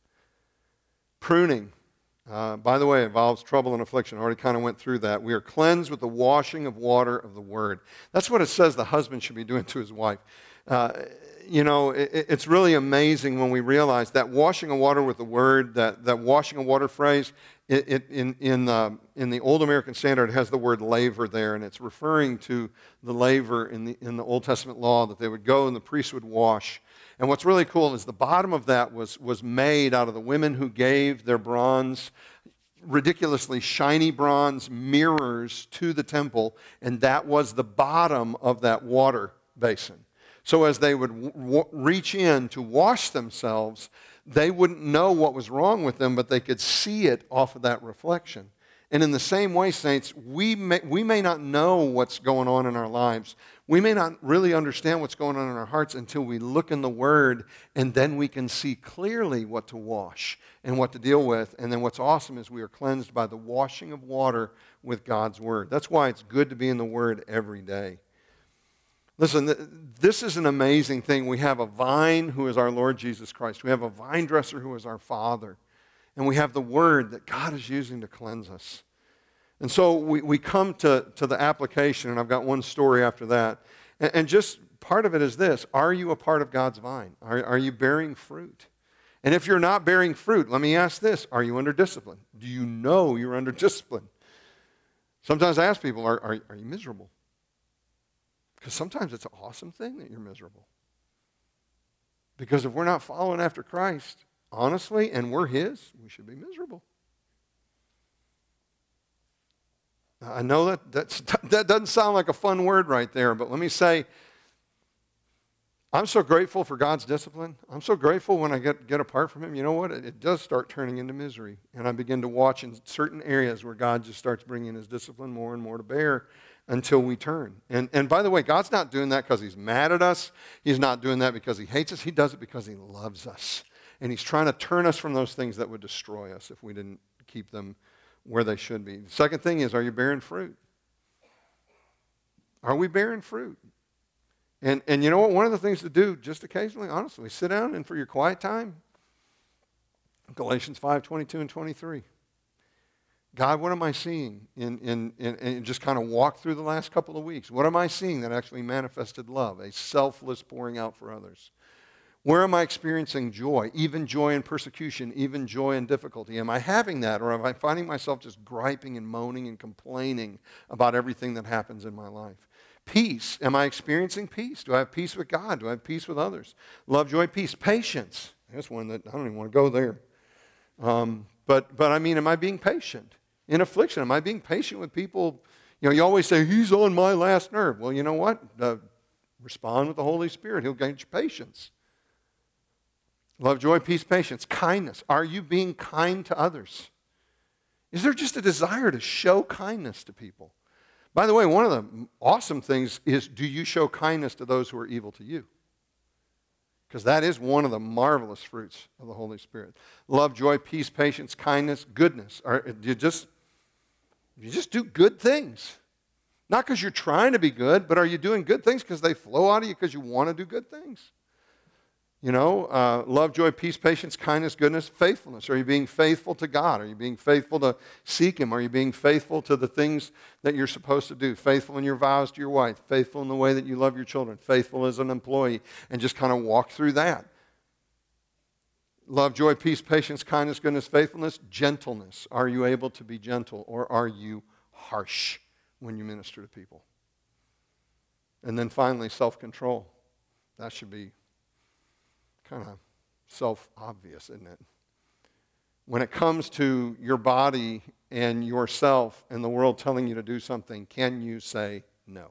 Pruning, uh, by the way, involves trouble and affliction. I already kind of went through that. We are cleansed with the washing of water of the Word. That's what it says the husband should be doing to his wife. Uh, you know, it, it's really amazing when we realize that washing of water with the Word, that, that washing of water phrase, it, it, in, in, the, in the Old American Standard, it has the word laver there, and it's referring to the laver in the, in the Old Testament law, that they would go and the priest would wash. And what's really cool is the bottom of that was, was made out of the women who gave their bronze, ridiculously shiny bronze mirrors to the temple, and that was the bottom of that water basin. So as they would w- reach in to wash themselves, they wouldn't know what was wrong with them, but they could see it off of that reflection. And in the same way, saints, we may, we may not know what's going on in our lives. We may not really understand what's going on in our hearts until we look in the Word, and then we can see clearly what to wash and what to deal with. And then what's awesome is we are cleansed by the washing of water with God's Word. That's why it's good to be in the Word every day. Listen, this is an amazing thing. We have a vine who is our Lord Jesus Christ. We have a vine dresser who is our Father. And we have the Word that God is using to cleanse us. And so we, we come to, to the application, and I've got one story after that. And, and just part of it is this. Are you a part of God's vine? Are, are you bearing fruit? And if you're not bearing fruit, let me ask this. Are you under discipline? Do you know you're under discipline? Sometimes I ask people, are, are, are you miserable? Because sometimes it's an awesome thing that you're miserable. Because if we're not following after Christ, honestly, and we're His, we should be miserable. I know that that's, that doesn't sound like a fun word right there, but let me say, I'm so grateful for God's discipline. I'm so grateful when I get, get apart from Him. You know what? It, it does start turning into misery. And I begin to watch in certain areas where God just starts bringing His discipline more and more to bear until we turn. And, and by the way, God's not doing that because He's mad at us. He's not doing that because He hates us. He does it because He loves us. And He's trying to turn us from those things that would destroy us if we didn't keep them where they should be. The second thing is, are you bearing fruit? Are we bearing fruit? And, and you know what? One of the things to do just occasionally, honestly, sit down and for your quiet time, Galatians five, twenty-two and twenty-three. God, what am I seeing? In, in, in, and just kind of walk through the last couple of weeks. What am I seeing that actually manifested love, a selfless pouring out for others? Where am I experiencing joy, even joy in persecution, even joy in difficulty? Am I having that, or am I finding myself just griping and moaning and complaining about everything that happens in my life? Peace. Am I experiencing peace? Do I have peace with God? Do I have peace with others? Love, joy, peace. Patience. That's one that I don't even want to go there. Um, but, but I mean, am I being patient? In affliction, am I being patient with people? You know, you always say, he's on my last nerve. Well, you know what? Uh, respond with the Holy Spirit. He'll gain your patience. Love, joy, peace, patience, kindness. Are you being kind to others? Is there just a desire to show kindness to people? By the way, one of the awesome things is, do you show kindness to those who are evil to you? Because that is one of the marvelous fruits of the Holy Spirit. Love, joy, peace, patience, kindness, goodness. Are, do you just, you just do good things. Not because you're trying to be good, but are you doing good things because they flow out of you because you want to do good things? You know, uh, love, joy, peace, patience, kindness, goodness, faithfulness. Are you being faithful to God? Are you being faithful to seek Him? Are you being faithful to the things that you're supposed to do? Faithful in your vows to your wife. Faithful in the way that you love your children. Faithful as an employee. And just kind of walk through that. Love, joy, peace, patience, kindness, goodness, faithfulness, gentleness. Are you able to be gentle, or are you harsh when you minister to people? And then finally, self-control. That should be kind of self-obvious, isn't it? When it comes to your body and yourself and the world telling you to do something, can you say no?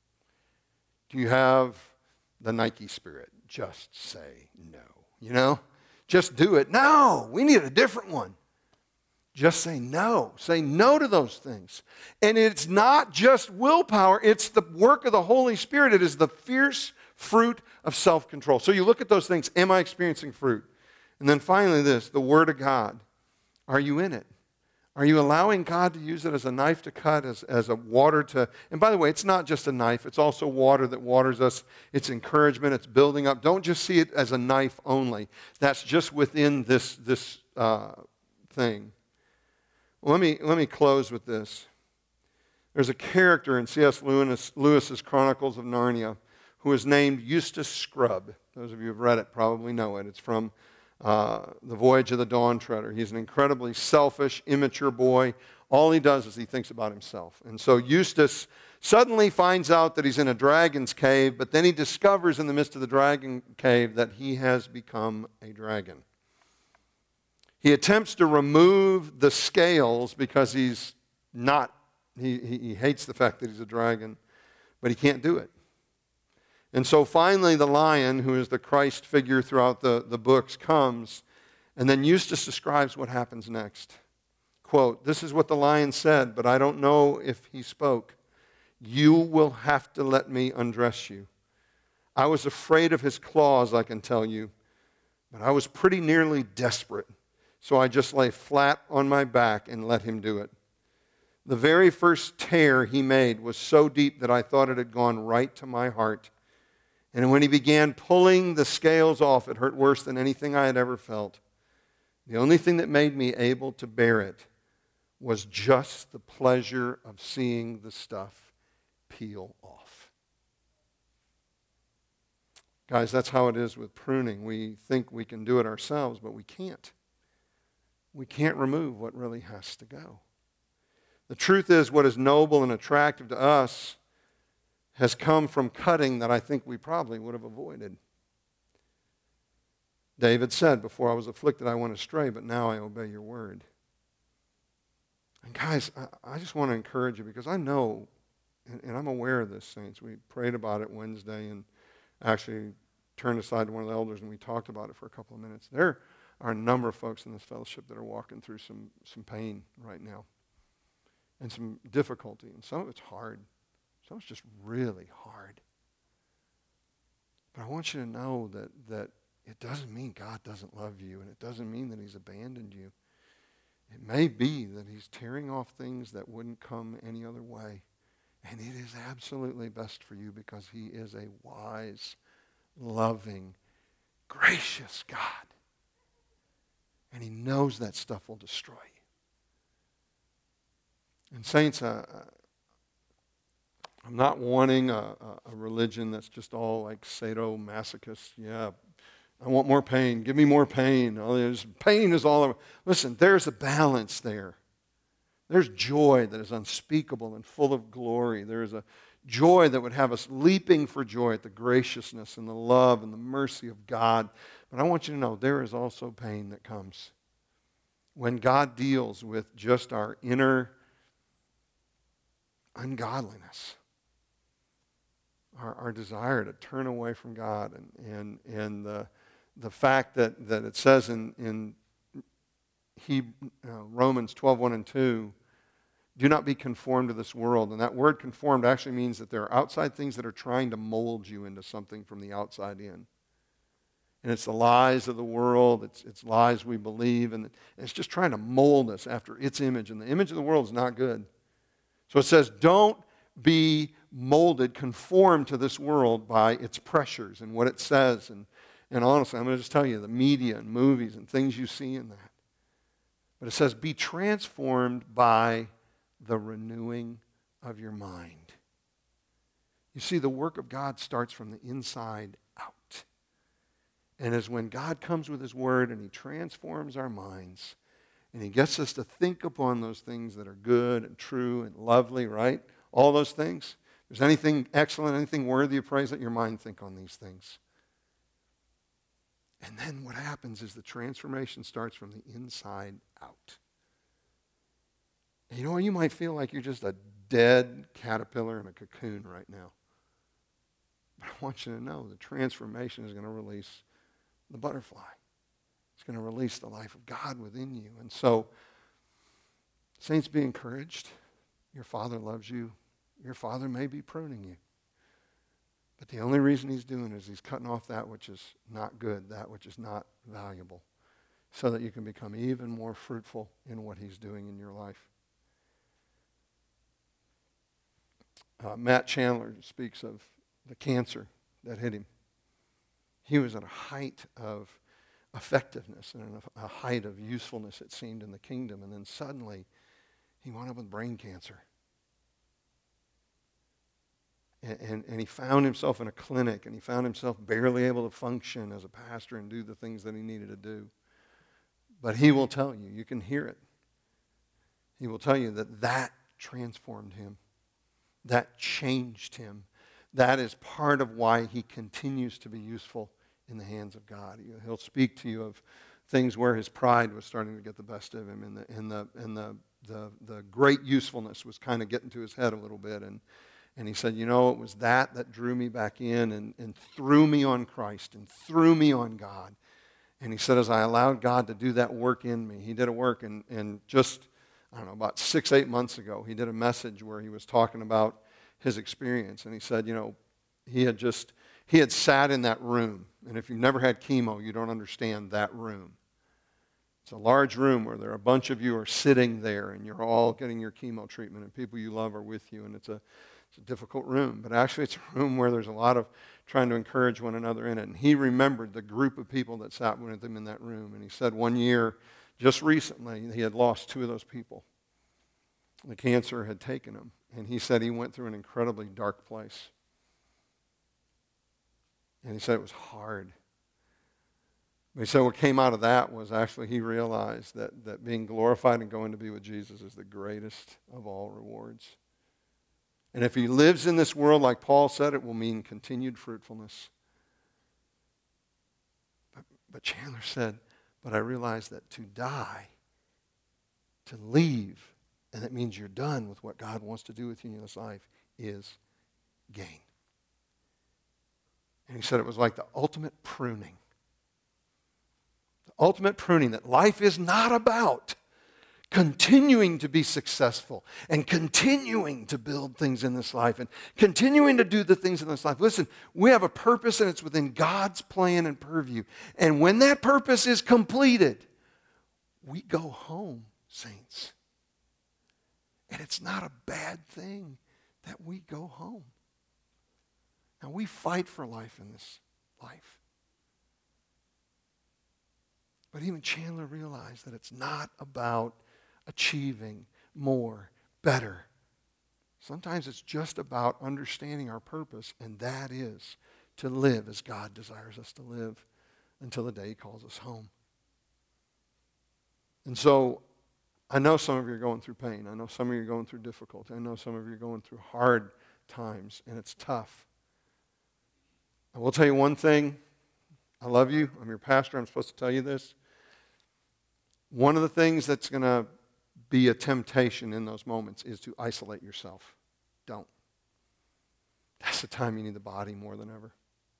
Do you have the Nike spirit? Just say no. You know? Just do it. No, we need a different one. Just say no. Say no to those things. And it's not just willpower. It's the work of the Holy Spirit. It is the fierce fruit of self-control. So you look at those things. Am I experiencing fruit? And then finally this, the Word of God. Are you in it? Are you allowing God to use it as a knife to cut, as, as a water to... And by the way, it's not just a knife. It's also water that waters us. It's encouragement. It's building up. Don't just see it as a knife only. That's just within this, this uh, thing. Well, let me, let me close with this. There's a character in C S Lewis, Lewis's Chronicles of Narnia who is named Eustace Scrubb. Those of you who have read it probably know it. It's from uh, The Voyage of the Dawn Treader. He's an incredibly selfish, immature boy. All he does is he thinks about himself. And so Eustace suddenly finds out that he's in a dragon's cave, but then he discovers in the midst of the dragon cave that he has become a dragon. He attempts to remove the scales because he's not, he, he, he hates the fact that he's a dragon, but he can't do it. And so finally the lion, who is the Christ figure throughout the, the books, comes, and then Eustace describes what happens next. Quote, "This is what the lion said, but I don't know if he spoke. You will have to let me undress you. I was afraid of his claws, I can tell you, but I was pretty nearly desperate. So I just lay flat on my back and let him do it. The very first tear he made was so deep that I thought it had gone right to my heart. And when he began pulling the scales off, it hurt worse than anything I had ever felt. The only thing that made me able to bear it was just the pleasure of seeing the stuff peel off." Guys, that's how it is with pruning. We think we can do it ourselves, but we can't. We can't remove what really has to go. The truth is, what is noble and attractive to us has come from cutting that I think we probably would have avoided. David said, before I was afflicted, I went astray, but now I obey your word. And guys, I, I just want to encourage you because I know, and, and I'm aware of this, saints. We prayed about it Wednesday and actually turned aside to one of the elders and we talked about it for a couple of minutes. There are a number of folks in this fellowship that are walking through some, some pain right now and some difficulty. And some of it's hard. Some of it's just really hard. But I want you to know that, that it doesn't mean God doesn't love you, and it doesn't mean that he's abandoned you. It may be that he's tearing off things that wouldn't come any other way. And it is absolutely best for you because he is a wise, loving, gracious God. And he knows that stuff will destroy you. And saints, uh, I'm not wanting a, a religion that's just all like sadomasochist. Yeah, I want more pain. Give me more pain. Oh, there's, pain is all over. Listen, there's a balance there. There's joy that is unspeakable and full of glory. There is a joy that would have us leaping for joy at the graciousness and the love and the mercy of God. But I want you to know there is also pain that comes when God deals with just our inner ungodliness, our, our desire to turn away from God, and, and, and the, the fact that, that it says in, in he, uh, Romans twelve, one and two, do not be conformed to this world. And that word conformed actually means that there are outside things that are trying to mold you into something from the outside in. And it's the lies of the world, it's, it's lies we believe, and it's just trying to mold us after its image. And the image of the world is not good. So it says, don't be molded, conformed to this world by its pressures and what it says. And, and honestly, I'm going to just tell you, the media and movies and things you see in that. But it says, be transformed by the renewing of your mind. You see, the work of God starts from the inside out. And as when God comes with his word and he transforms our minds, and he gets us to think upon those things that are good and true and lovely, right? All those things. If there's anything excellent, anything worthy of praise, let your mind think on these things. And then what happens is the transformation starts from the inside out. And you know, you might feel like you're just a dead caterpillar in a cocoon right now. But I want you to know the transformation is going to release the butterfly. It's going to release the life of God within you. And so, saints, be encouraged. Your Father loves you. Your Father may be pruning you. But the only reason he's doing it is he's cutting off that which is not good, that which is not valuable, so that you can become even more fruitful in what he's doing in your life. Uh, Matt Chandler speaks of the cancer that hit him. He was at a height of effectiveness and a height of usefulness, it seemed, in the kingdom. And then suddenly, he wound up with brain cancer. And, and, and he found himself in a clinic, and he found himself barely able to function as a pastor and do the things that he needed to do. But he will tell you, you can hear it. He will tell you that that transformed him. That changed him. That is part of why he continues to be useful in the hands of God. He'll speak to you of things where his pride was starting to get the best of him, and the and the and the the, the great usefulness was kind of getting to his head a little bit. And and he said, you know, it was that that drew me back in and, and threw me on Christ and threw me on God. And he said, as I allowed God to do that work in me, he did a work, and and just I don't know, about six, eight months ago, he did a message where he was talking about his experience. And he said, you know, he had just, he had sat in that room. And if you've never had chemo, you don't understand that room. It's a large room where there are a bunch of you are sitting there, and you're all getting your chemo treatment, and people you love are with you. And it's a, it's a difficult room. But actually, it's a room where there's a lot of trying to encourage one another in it. And he remembered the group of people that sat with him in that room. And he said one year, just recently, he had lost two of those people. The cancer had taken him. And he said he went through an incredibly dark place. And he said it was hard. But he said what came out of that was actually he realized that, that being glorified and going to be with Jesus is the greatest of all rewards. And if he lives in this world, like Paul said, it will mean continued fruitfulness. But, but Chandler said, but I realized that to die, to leave, and it means you're done with what God wants to do with you in this life, is gain. And he said it was like the ultimate pruning. The ultimate pruning, that life is not about continuing to be successful and continuing to build things in this life and continuing to do the things in this life. Listen, we have a purpose and it's within God's plan and purview. And when that purpose is completed, we go home, saints. And it's not a bad thing that we go home. Now, we fight for life in this life. But even Chandler realized that it's not about achieving more, better. Sometimes it's just about understanding our purpose, and that is to live as God desires us to live until the day he calls us home. And so, I know some of you are going through pain. I know some of you are going through difficulty. I know some of you are going through hard times, and it's tough. I will tell you one thing. I love you. I'm your pastor. I'm supposed to tell you this. One of the things that's going to be a temptation in those moments is to isolate yourself. Don't. That's the time you need the body more than ever.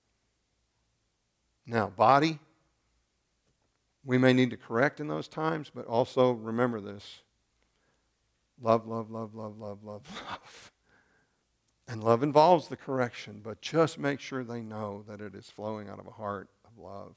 Now, body, we may need to correct in those times, but also remember this. Love, love, love, love, love, love, love. And love involves the correction, but just make sure they know that it is flowing out of a heart of love.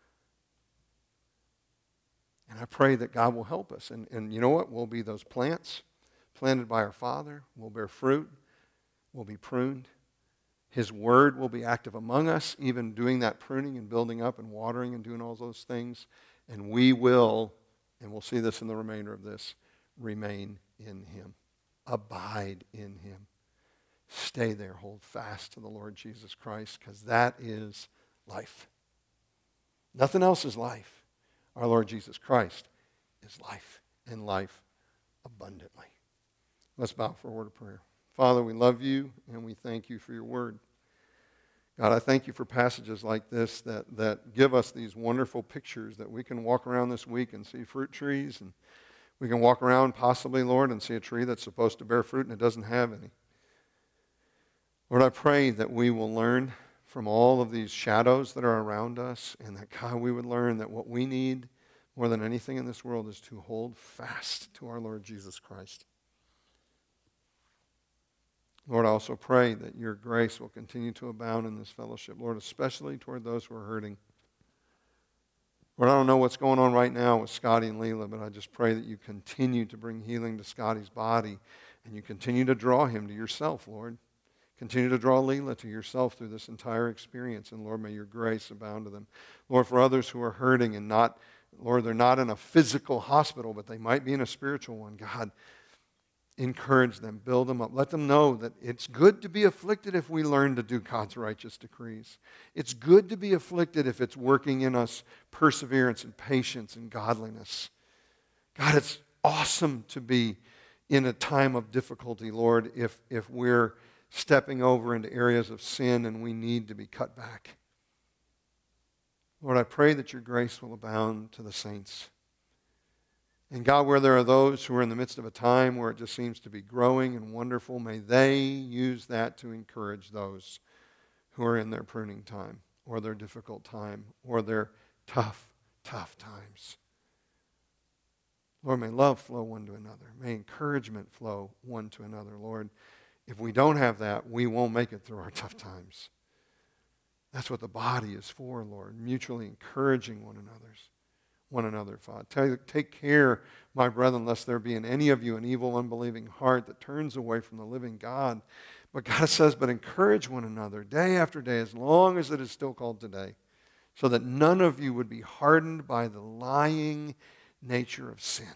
And I pray that God will help us. And, and you know what? We'll be those plants planted by our Father. We'll bear fruit. We'll be pruned. His word will be active among us, even doing that pruning and building up and watering and doing all those things. And we will, and we'll see this in the remainder of this, remain in him. Abide in him. Stay there. Hold fast to the Lord Jesus Christ, because that is life. Nothing else is life. Our Lord Jesus Christ is life, and life abundantly. Let's bow for a word of prayer. Father, we love you, and we thank you for your word. God, I thank you for passages like this that, that give us these wonderful pictures that we can walk around this week and see fruit trees, and we can walk around possibly, Lord, and see a tree that's supposed to bear fruit and it doesn't have any. Lord, I pray that we will learn from all of these shadows that are around us, and that, God, we would learn that what we need more than anything in this world is to hold fast to our Lord Jesus Christ. Lord, I also pray that your grace will continue to abound in this fellowship, Lord, especially toward those who are hurting. Lord, I don't know what's going on right now with Scotty and Leela, but I just pray that you continue to bring healing to Scotty's body, and you continue to draw him to yourself, Lord. Continue to draw Leela to yourself through this entire experience. And Lord, may your grace abound to them. Lord, for others who are hurting and not, Lord, they're not in a physical hospital, but they might be in a spiritual one. God, encourage them, build them up. Let them know that it's good to be afflicted if we learn to do God's righteous decrees. It's good to be afflicted if it's working in us perseverance and patience and godliness. God, it's awesome to be in a time of difficulty, Lord, if, if we're stepping over into areas of sin and we need to be cut back. Lord, I pray that your grace will abound to the saints. And God, where there are those who are in the midst of a time where it just seems to be growing and wonderful, may they use that to encourage those who are in their pruning time or their difficult time or their tough, tough times. Lord, may love flow one to another. May encouragement flow one to another, Lord. If we don't have that, we won't make it through our tough times. That's what the body is for, Lord, mutually encouraging one another's, one another, Father. Take, take care, my brethren, lest there be in any of you an evil, unbelieving heart that turns away from the living God. But God says, but encourage one another day after day, as long as it is still called today, so that none of you would be hardened by the lying nature of sin.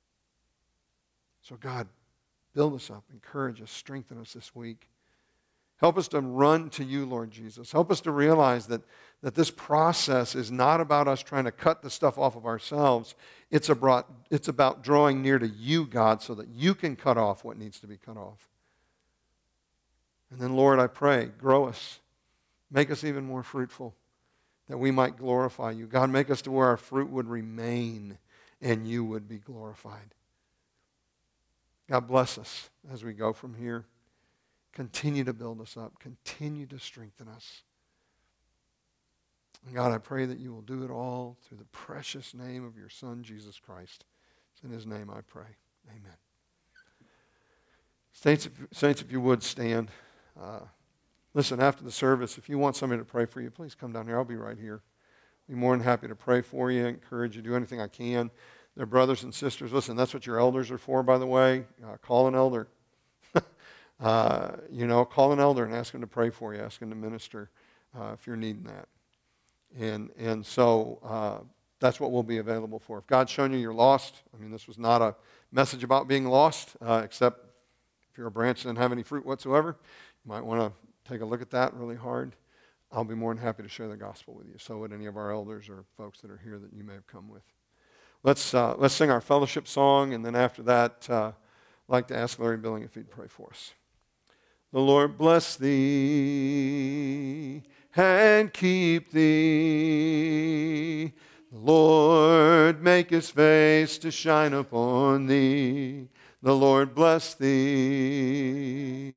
So God, build us up, encourage us, strengthen us this week. Help us to run to you, Lord Jesus. Help us to realize that, that this process is not about us trying to cut the stuff off of ourselves. It's about, it's about drawing near to you, God, so that you can cut off what needs to be cut off. And then, Lord, I pray, grow us. Make us even more fruitful, that we might glorify you. God, make us to where our fruit would remain and you would be glorified. God, bless us as we go from here. Continue to build us up. Continue to strengthen us. And God, I pray that you will do it all through the precious name of your Son, Jesus Christ. It's in his name I pray. Amen. Saints, if, saints, if you would stand. Uh, listen, after the service, if you want somebody to pray for you, please come down here. I'll be right here. I'll be more than happy to pray for you, encourage you, do anything I can. They're brothers and sisters. Listen, that's what your elders are for, by the way. Uh, call an elder. Uh, you know, call an elder and ask him to pray for you, ask him to minister uh, if you're needing that. And and so uh, that's what we'll be available for. If God's shown you you're lost, I mean, this was not a message about being lost, uh, except if you're a branch that doesn't have any fruit whatsoever, you might want to take a look at that really hard. I'll be more than happy to share the gospel with you. So would any of our elders or folks that are here that you may have come with. Let's uh, let's sing our fellowship song, and then after that, uh, I'd like to ask Larry Billing if he'd pray for us. The Lord bless thee and keep thee. The Lord make his face to shine upon thee. The Lord bless thee